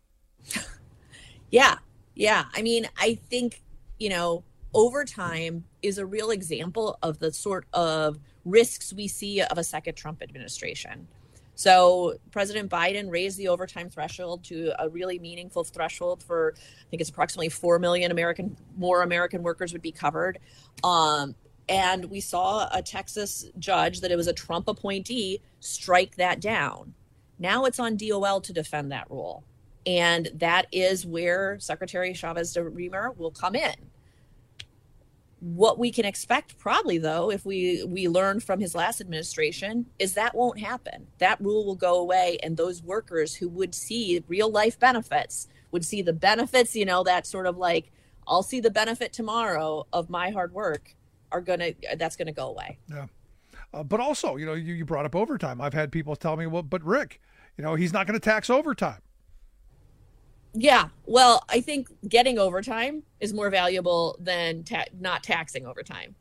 Yeah. Yeah. I mean, I think, you know, overtime is a real example of the sort of risks we see of a second Trump administration. So President Biden raised the overtime threshold to a really meaningful threshold for, I think it's approximately four million American, more American workers would be covered. Um, And we saw a Texas judge that it was a Trump appointee strike that down. Now it's on D O L to defend that rule. And that is where Secretary Chavez de Remer will come in. What we can expect probably, though, if we, we learn from his last administration, is that won't happen. That rule will go away, and those workers who would see real life benefits would see the benefits, you know, that sort of like, I'll see the benefit tomorrow of my hard work. Are gonna that's gonna go away. Yeah, uh, but also, you know, you, you brought up overtime. I've had people tell me, well, but Rick, you know, he's not going to tax overtime. Yeah, well, I think getting overtime is more valuable than ta- not taxing overtime.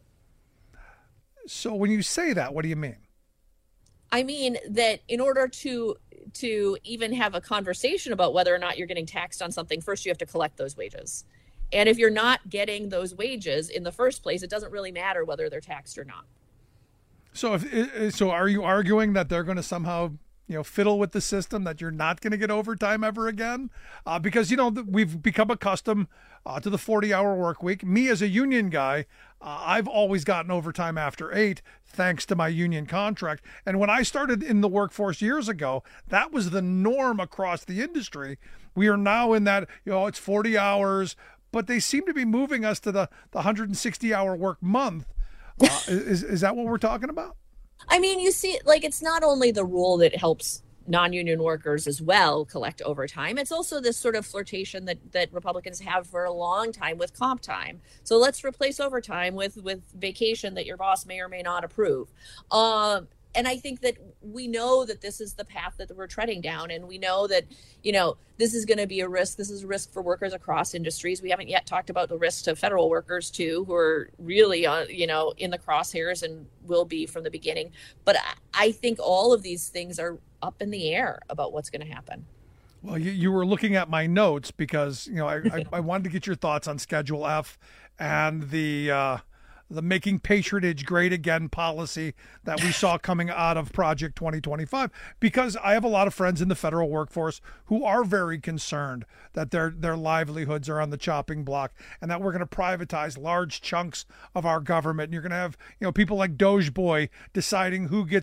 So when you say that, what do you mean? I mean that in order to to even have a conversation about whether or not you're getting taxed on something, first you have to collect those wages. And if you're not getting those wages in the first place, it doesn't really matter whether they're taxed or not. So if so, are you arguing that they're going to somehow, you know, fiddle with the system, that you're not going to get overtime ever again? Uh, because, you know, we've become accustomed uh, to the forty-hour work week. Me as a union guy, uh, I've always gotten overtime after eight, thanks to my union contract. And when I started in the workforce years ago, that was the norm across the industry. We are now in that, you know, it's forty hours, but they seem to be moving us to the, the one hundred sixty hour work month. Uh, is, is that what we're talking about? I mean, you see, like, it's not only the rule that helps non-union workers as well collect overtime. It's also this sort of flirtation that, that Republicans have for a long time with comp time. So let's replace overtime with, with vacation that your boss may or may not approve. Um, And I think that we know that this is the path that we're treading down. And we know that, you know, this is going to be a risk. This is a risk for workers across industries. We haven't yet talked about the risk to federal workers, too, who are really, uh, you know, in the crosshairs and will be from the beginning. But I, I think all of these things are up in the air about what's going to happen. Well, you, you were looking at my notes because, you know, I, I, I wanted to get your thoughts on Schedule F and the uh, the Making Patronage Great Again policy that we saw coming out of Project twenty twenty-five, because I have a lot of friends in the federal workforce who are very concerned that their their livelihoods are on the chopping block and that we're going to privatize large chunks of our government. And you're going to have, you know, people like Doge Boy deciding who gets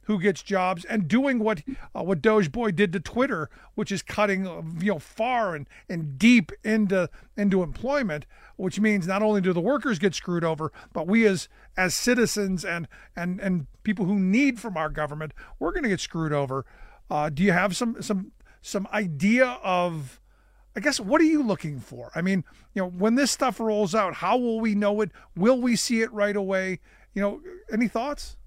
who gets jobs and doing what uh, what Doge Boy did to Twitter, which is cutting uh, you know far and, and deep into into employment, which means not only do the workers get screwed over, but we as as citizens and and and people who need from our government, we're going to get screwed over. Uh, do you have some some some idea of, I guess, what are you looking for? I mean, you know, when this stuff rolls out, how will we know it? Will we see it right away? You know, any thoughts?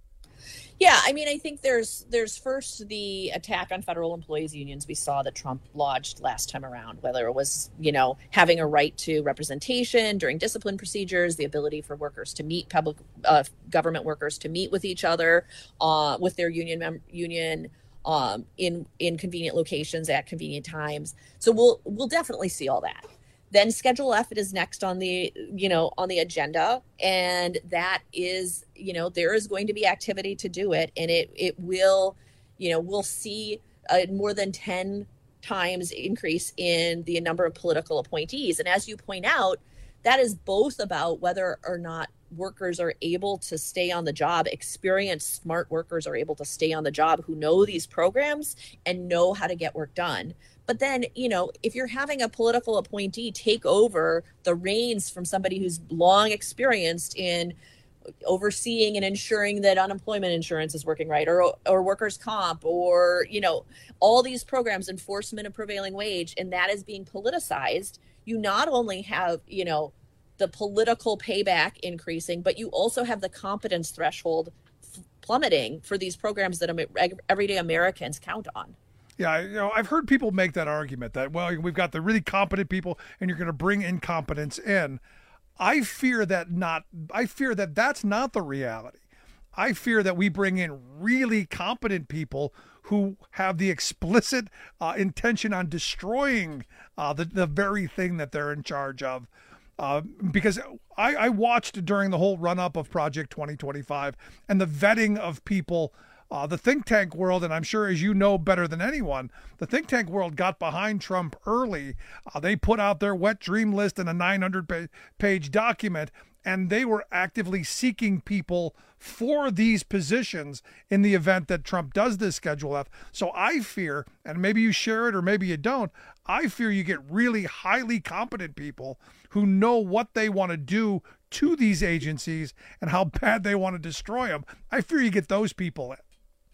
Yeah, I mean, I think there's there's first the attack on federal employees unions we saw that Trump lodged last time around, whether it was, you know, having a right to representation during discipline procedures, the ability for workers to meet public uh, government workers to meet with each other, uh, with their union mem- union um, in in convenient locations at convenient times. So we'll we'll definitely see all that. Then Schedule F is next on the, you know, on the agenda. And that is, you know, there is going to be activity to do it. And it, it will, you know, we'll see a more than ten times increase in the number of political appointees. And as you point out, that is both about whether or not workers are able to stay on the job, experienced, smart workers are able to stay on the job who know these programs and know how to get work done. But then, you know, if you're having a political appointee take over the reins from somebody who's long experienced in overseeing and ensuring that unemployment insurance is working right, or or workers' comp, or, you know, all these programs, enforcement of prevailing wage, and that is being politicized, you not only have, you know, the political payback increasing, but you also have the competence threshold plummeting for these programs that everyday Americans count on. Yeah, you know, I've heard people make that argument that, well, we've got the really competent people and you're going to bring incompetence in. I fear that not, I fear that that's not the reality. I fear that we bring in really competent people who have the explicit uh, intention on destroying uh, the, the very thing that they're in charge of. Uh, because I, I watched during the whole run-up of Project twenty twenty-five and the vetting of people. Uh, the think tank world, and I'm sure as you know better than anyone, the think tank world got behind Trump early. Uh, they put out their wet dream list in a nine hundred page document, and they were actively seeking people for these positions in the event that Trump does this Schedule F. So I fear, and maybe you share it or maybe you don't, I fear you get really highly competent people who know what they want to do to these agencies and how bad they want to destroy them. I fear you get those people in.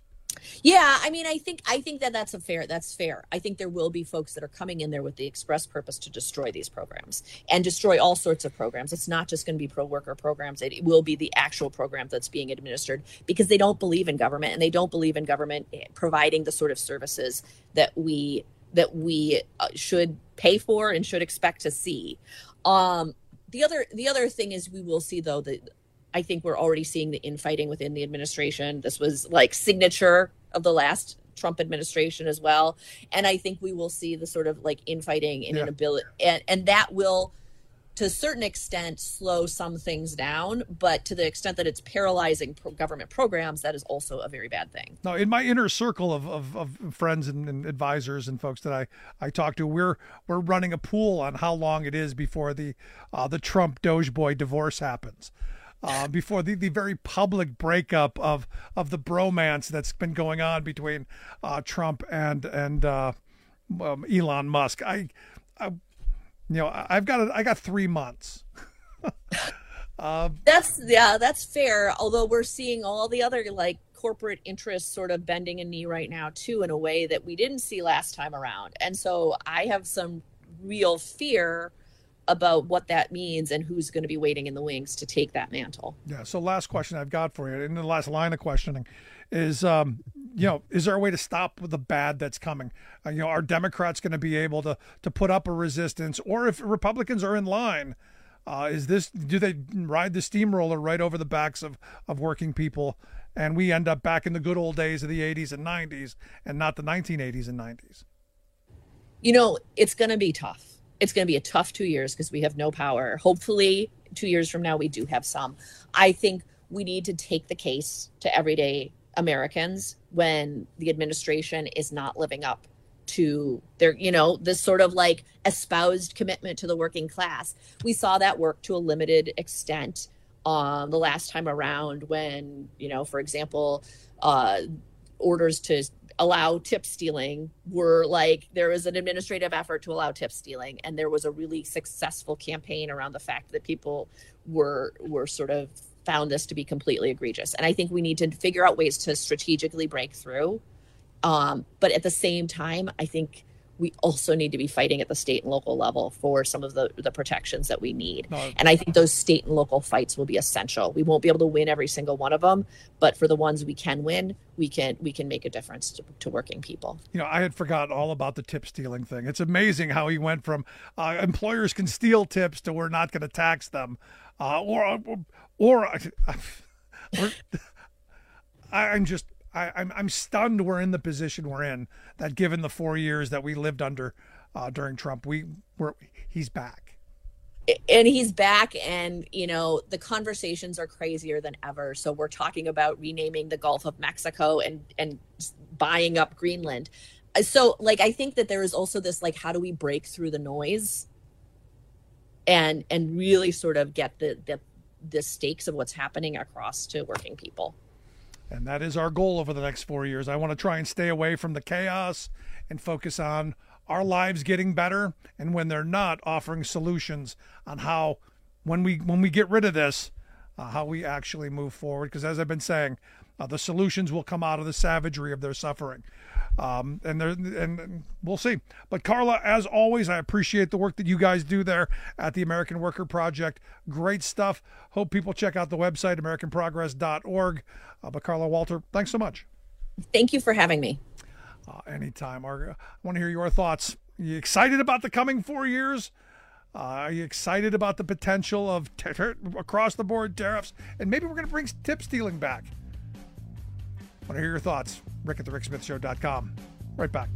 Yeah, I mean, I think I think that that's a fair. That's fair. I think there will be folks that are coming in there with the express purpose to destroy these programs and destroy all sorts of programs. It's not just going to be pro-worker programs. It will be the actual program that's being administered because they don't believe in government and they don't believe in government providing the sort of services that we that we uh, should pay for and should expect to see. Um, the other the other thing is we will see, though, that I think we're already seeing the infighting within the administration. This was like signature of the last Trump administration as well. And I think we will see the sort of like infighting and yeah. inability. And, and that will, to a certain extent, slow some things down. But to the extent that it's paralyzing pro- government programs, that is also a very bad thing. Now, in my inner circle of, of, of friends and, and advisors and folks that I, I talk to, we're we're running a pool on how long it is before the uh, the Trump Doge Boy divorce happens. Uh, before the, the very public breakup of, of the bromance that's been going on between uh, Trump and and uh, um, Elon Musk, I, I, you know, I've got a, I got three months. uh, that's yeah, that's fair. Although we're seeing all the other like corporate interests sort of bending a knee right now too, in a way that we didn't see last time around, and so I have some real fear about what that means and who's going to be waiting in the wings to take that mantle. Yeah. So last question I've got for you, in the last line of questioning is, um, you know, is there a way to stop the bad that's coming? Uh, you know, are Democrats going to be able to, to put up a resistance, or if Republicans are in line, uh, is this, do they ride the steamroller right over the backs of, of working people? And we end up back in the good old days of the eighties and nineties and not the nineteen eighties and nineties. You know, it's going to be tough. It's going to be a tough two years because we have no power. Hopefully, two years from now, we do have some. I think we need to take the case to everyday Americans when the administration is not living up to their, you know, this sort of like espoused commitment to the working class. We saw that work to a limited extent um, the last time around when, you know, for example, uh, orders to allow tip stealing were like, there was an administrative effort to allow tip stealing. And there was a really successful campaign around the fact that people were, were sort of found this to be completely egregious. And I think we need to figure out ways to strategically break through. Um, but at the same time, I think we also need to be fighting at the state and local level for some of the, the protections that we need. No. And I think those state and local fights will be essential. We won't be able to win every single one of them, but for the ones we can win, we can we can make a difference to, to working people. You know, I had forgotten all about the tip stealing thing. It's amazing how he went from uh, employers can steal tips to we're not going to tax them. Uh, or, or, or, or I'm just... I, I'm I'm stunned we're in the position we're in, that given the four years that we lived under uh, during Trump, we were he's back. And he's back, and, you know, the conversations are crazier than ever. So we're talking about renaming the Gulf of Mexico and, and buying up Greenland. So, like, I think that there is also this, like, how do we break through the noise and and really sort of get the the, the stakes of what's happening across to working people. And that is our goal over the next four years. I want to try and stay away from the chaos and focus on our lives getting better. And when they're not, offering solutions on how, when we when we get rid of this, uh, how we actually move forward. Because as I've been saying, uh, the solutions will come out of the savagery of their suffering. Um, and, and and we'll see. But Carla, as always, I appreciate the work that you guys do there at the American Worker Project. Great stuff. Hope people check out the website, american progress dot org. Uh, but Carla Walter, thanks so much. Thank you for having me. Uh, anytime. I want to hear your thoughts. Are you excited about the coming four years? Uh, are you excited about the potential of ter- ter- across-the-board tariffs? And maybe we're going to bring tip stealing back. I want to hear your thoughts. Rick at the rick smith show dot com. Right back.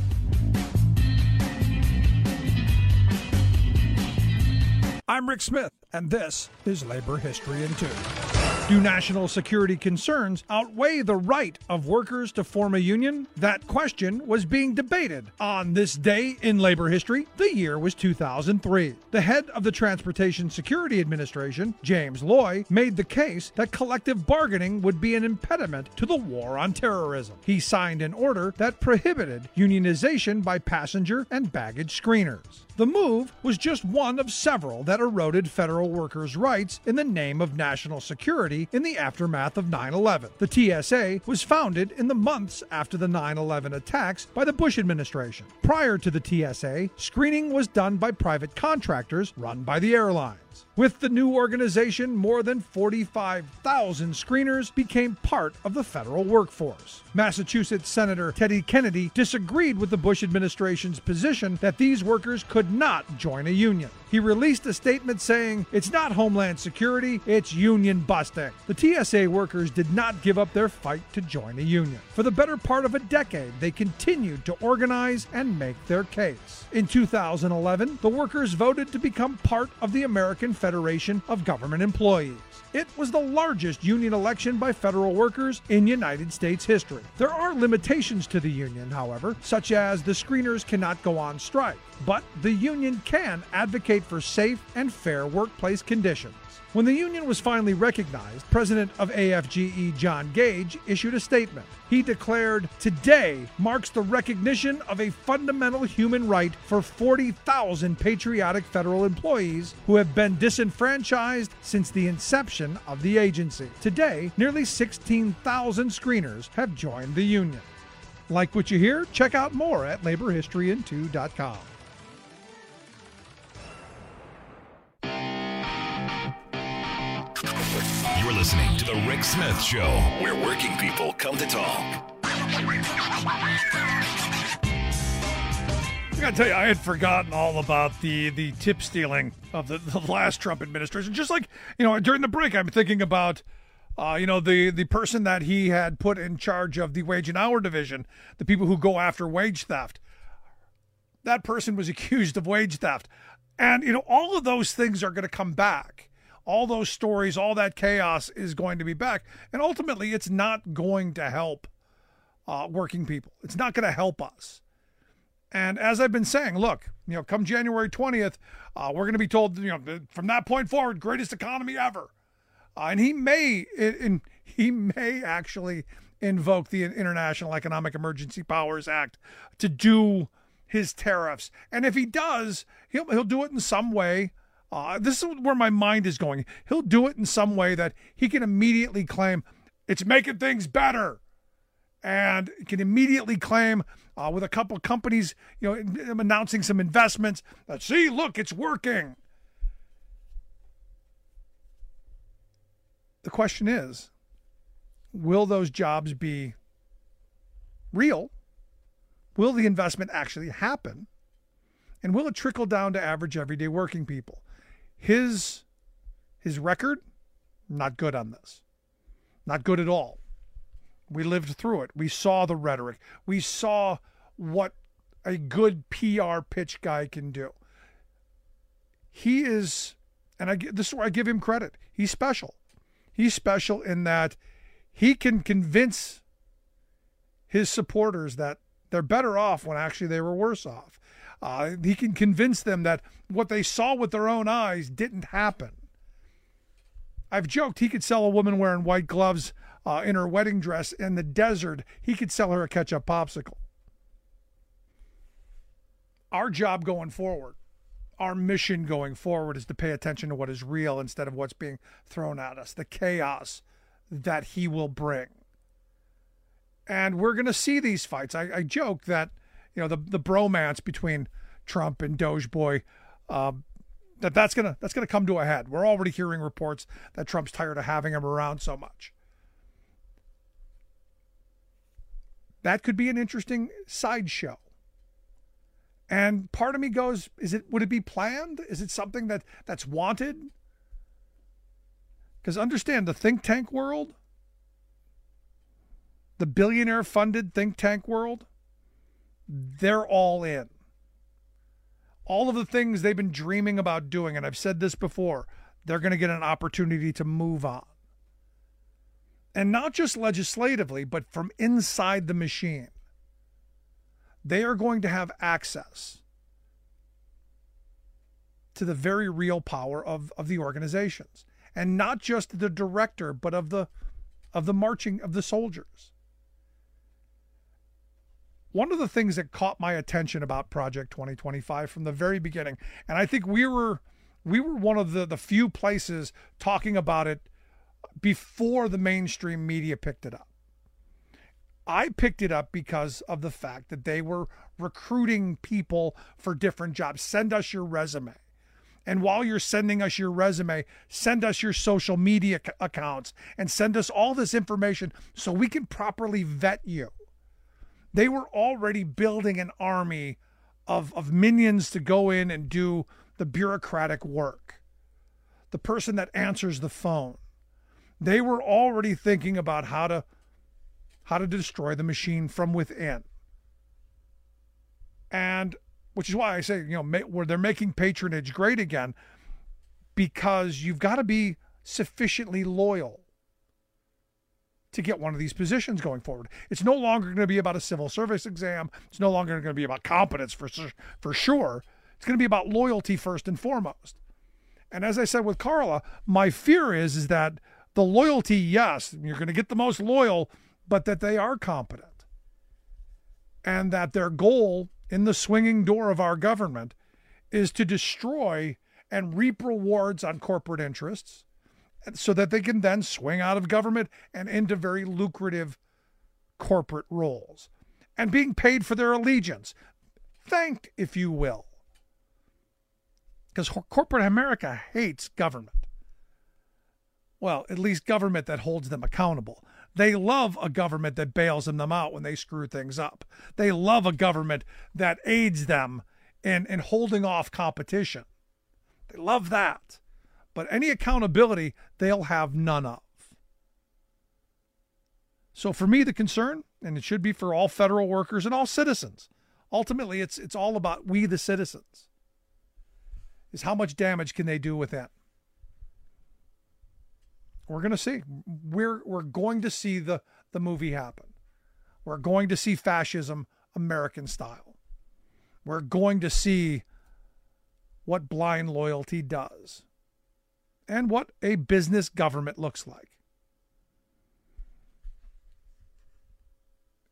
I'm Rick Smith, and this is Labor History in Two. Do national security concerns outweigh the right of workers to form a union? That question was being debated on this day in labor history. The year was two thousand three. The head of the Transportation Security Administration, James Loy, made the case that collective bargaining would be an impediment to the war on terrorism. He signed an order that prohibited unionization by passenger and baggage screeners. The move was just one of several that eroded federal workers' rights in the name of national security in the aftermath of nine eleven. The T S A was founded in the months after the nine eleven attacks by the Bush administration. Prior to the T S A, screening was done by private contractors run by the airlines. With the new organization, more than forty-five thousand screeners became part of the federal workforce. Massachusetts Senator Teddy Kennedy disagreed with the Bush administration's position that these workers could not join a union. He released a statement saying, "It's not Homeland Security, it's union busting." The T S A workers did not give up their fight to join a union. For the better part of a decade, they continued to organize and make their case. In two thousand eleven, the workers voted to become part of the American Federation of Government Employees. It was the largest union election by federal workers in United States history. There are limitations to the union, however, such as the screeners cannot go on strike, but the union can advocate for safe and fair workplace conditions. When the union was finally recognized, President of A F G E John Gage issued a statement. He declared, "Today marks the recognition of a fundamental human right for forty thousand patriotic federal employees who have been disenfranchised since the inception of the agency. Today, nearly sixteen thousand screeners have joined the union." Like what you hear? Check out more at labor history in two dot com. You're listening to The Rick Smith Show, where working people come to talk. I gotta tell you, I had forgotten all about the, the tip stealing of the, the last Trump administration. Just like, you know, during the break, I'm thinking about, uh, you know, the, the person that he had put in charge of the wage and hour division, the people who go after wage theft. That person was accused of wage theft. And, you know, all of those things are going to come back. All those stories, all that chaos is going to be back. And ultimately, it's not going to help uh, working people. It's not going to help us. And as I've been saying, look, you know, come January twentieth, uh, we're going to be told, you know, from that point forward, greatest economy ever. Uh, and he may, and he may actually invoke the International Economic Emergency Powers Act to do his tariffs. And if he does, he'll he'll do it in some way. Uh, this is where my mind is going. He'll do it in some way that he can immediately claim it's making things better, and can immediately claim uh, with a couple companies, you know, announcing some investments that, see, look, it's working. The question is, will those jobs be real? Will the investment actually happen? And will it trickle down to average everyday working people? His, his record, not good on this. Not good at all. We lived through it. We saw the rhetoric. We saw what a good P R pitch guy can do. He is, and I, this is where I give him credit, he's special. He's special in that he can convince his supporters that they're better off when actually they were worse off. Uh, he can convince them that what they saw with their own eyes didn't happen. I've joked he could sell a woman wearing white gloves uh, in her wedding dress in the desert. He could sell her a ketchup popsicle. Our job going forward, our mission going forward, is to pay attention to what is real instead of what's being thrown at us, the chaos that he will bring. And we're going to see these fights. I, I joke that, you know, the, the bromance between Trump and Doge Boy, um, that that's going to that's going to come to a head. We're already hearing reports that Trump's tired of having him around so much. That could be an interesting sideshow. And part of me goes, is it would it be planned? Is it something that, that's wanted? Because understand, the think tank world, the billionaire-funded think tank world, they're all in. All of the things they've been dreaming about doing, and I've said this before, they're going to get an opportunity to move on. And not just legislatively, but from inside the machine. They are going to have access to the very real power of, of the organizations. And not just the director, but of the of the marching, of the soldiers. One of the things that caught my attention about Project twenty twenty-five from the very beginning, and I think we were we were one of the, the few places talking about it before the mainstream media picked it up. I picked it up because of the fact that they were recruiting people for different jobs. Send us your resume. And while you're sending us your resume, send us your social media accounts and send us all this information so we can properly vet you. They were already building an army of, of minions to go in and do the bureaucratic work. The person that answers the phone. They were already thinking about how to how to destroy the machine from within. And which is why I say, you know, where they're making patronage great again, because you've got to be sufficiently loyal to get one of these positions going forward. It's no longer going to be about a civil service exam. It's no longer going to be about competence for, for sure. It's going to be about loyalty first and foremost. And as I said with Carla, my fear is, is that the loyalty, yes, you're going to get the most loyal, but that they are competent. And that their goal in the swinging door of our government is to destroy and reap rewards on corporate interests so that they can then swing out of government and into very lucrative corporate roles and being paid for their allegiance, thanked, if you will. Because corporate America hates government. Well, at least government that holds them accountable. They love a government that bails them out when they screw things up. They love a government that aids them in, in holding off competition. They love that. But any accountability, they'll have none of. So for me, the concern, and it should be for all federal workers and all citizens, ultimately it's it's all about we the citizens, is how much damage can they do within. We're going to see. We're we're going to see the, the movie happen. We're going to see fascism American style. We're going to see what blind loyalty does and what a business government looks like.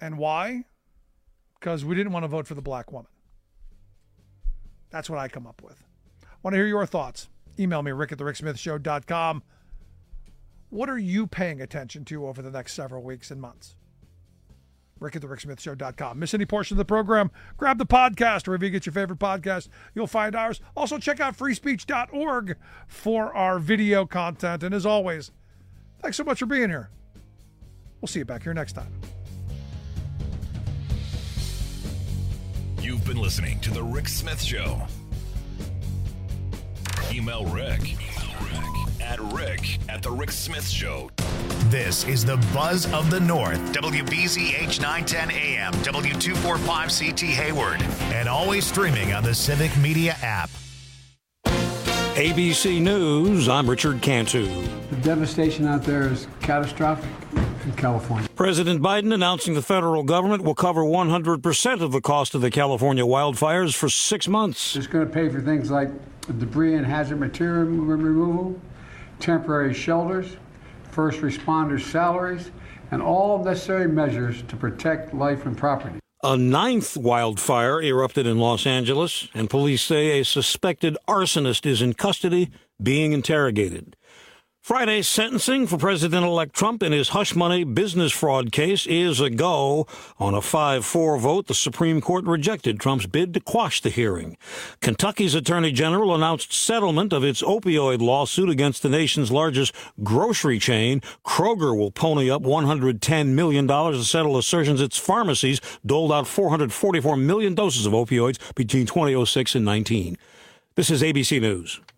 And why? Because we didn't want to vote for the black woman. That's what I come up with. Want to hear your thoughts? Email me, rick at the rick smith show dot com. What are you paying attention to over the next several weeks and months? rick at the rick smith show dot com. Miss any portion of the program? Grab the podcast, or wherever you get your favorite podcast, you'll find ours. Also, check out free speech dot org for our video content. And as always, thanks so much for being here. We'll see you back here next time. You've been listening to The Rick Smith Show. Email Rick, Email Rick at Rick at The Rick Smith Show. This is the Buzz of the North, W B Z H nine ten A M, W two forty-five C T Hayward, and always streaming on the Civic Media app. A B C News, I'm Richard Cantu. The devastation out there is catastrophic in California. President Biden announcing the federal government will cover one hundred percent of the cost of the California wildfires for six months. It's going to pay for things like debris and hazard material removal, temporary shelters, first responders' salaries, and all necessary measures to protect life and property. A ninth wildfire erupted in Los Angeles, and police say a suspected arsonist is in custody, being interrogated. Friday's sentencing for President-elect Trump in his hush money business fraud case is a go. On a five four vote, the Supreme Court rejected Trump's bid to quash the hearing. Kentucky's Attorney General announced settlement of its opioid lawsuit against the nation's largest grocery chain. Kroger will pony up one hundred ten million dollars to settle assertions its pharmacies doled out four hundred forty-four million doses of opioids between twenty oh six and nineteen. This is A B C News.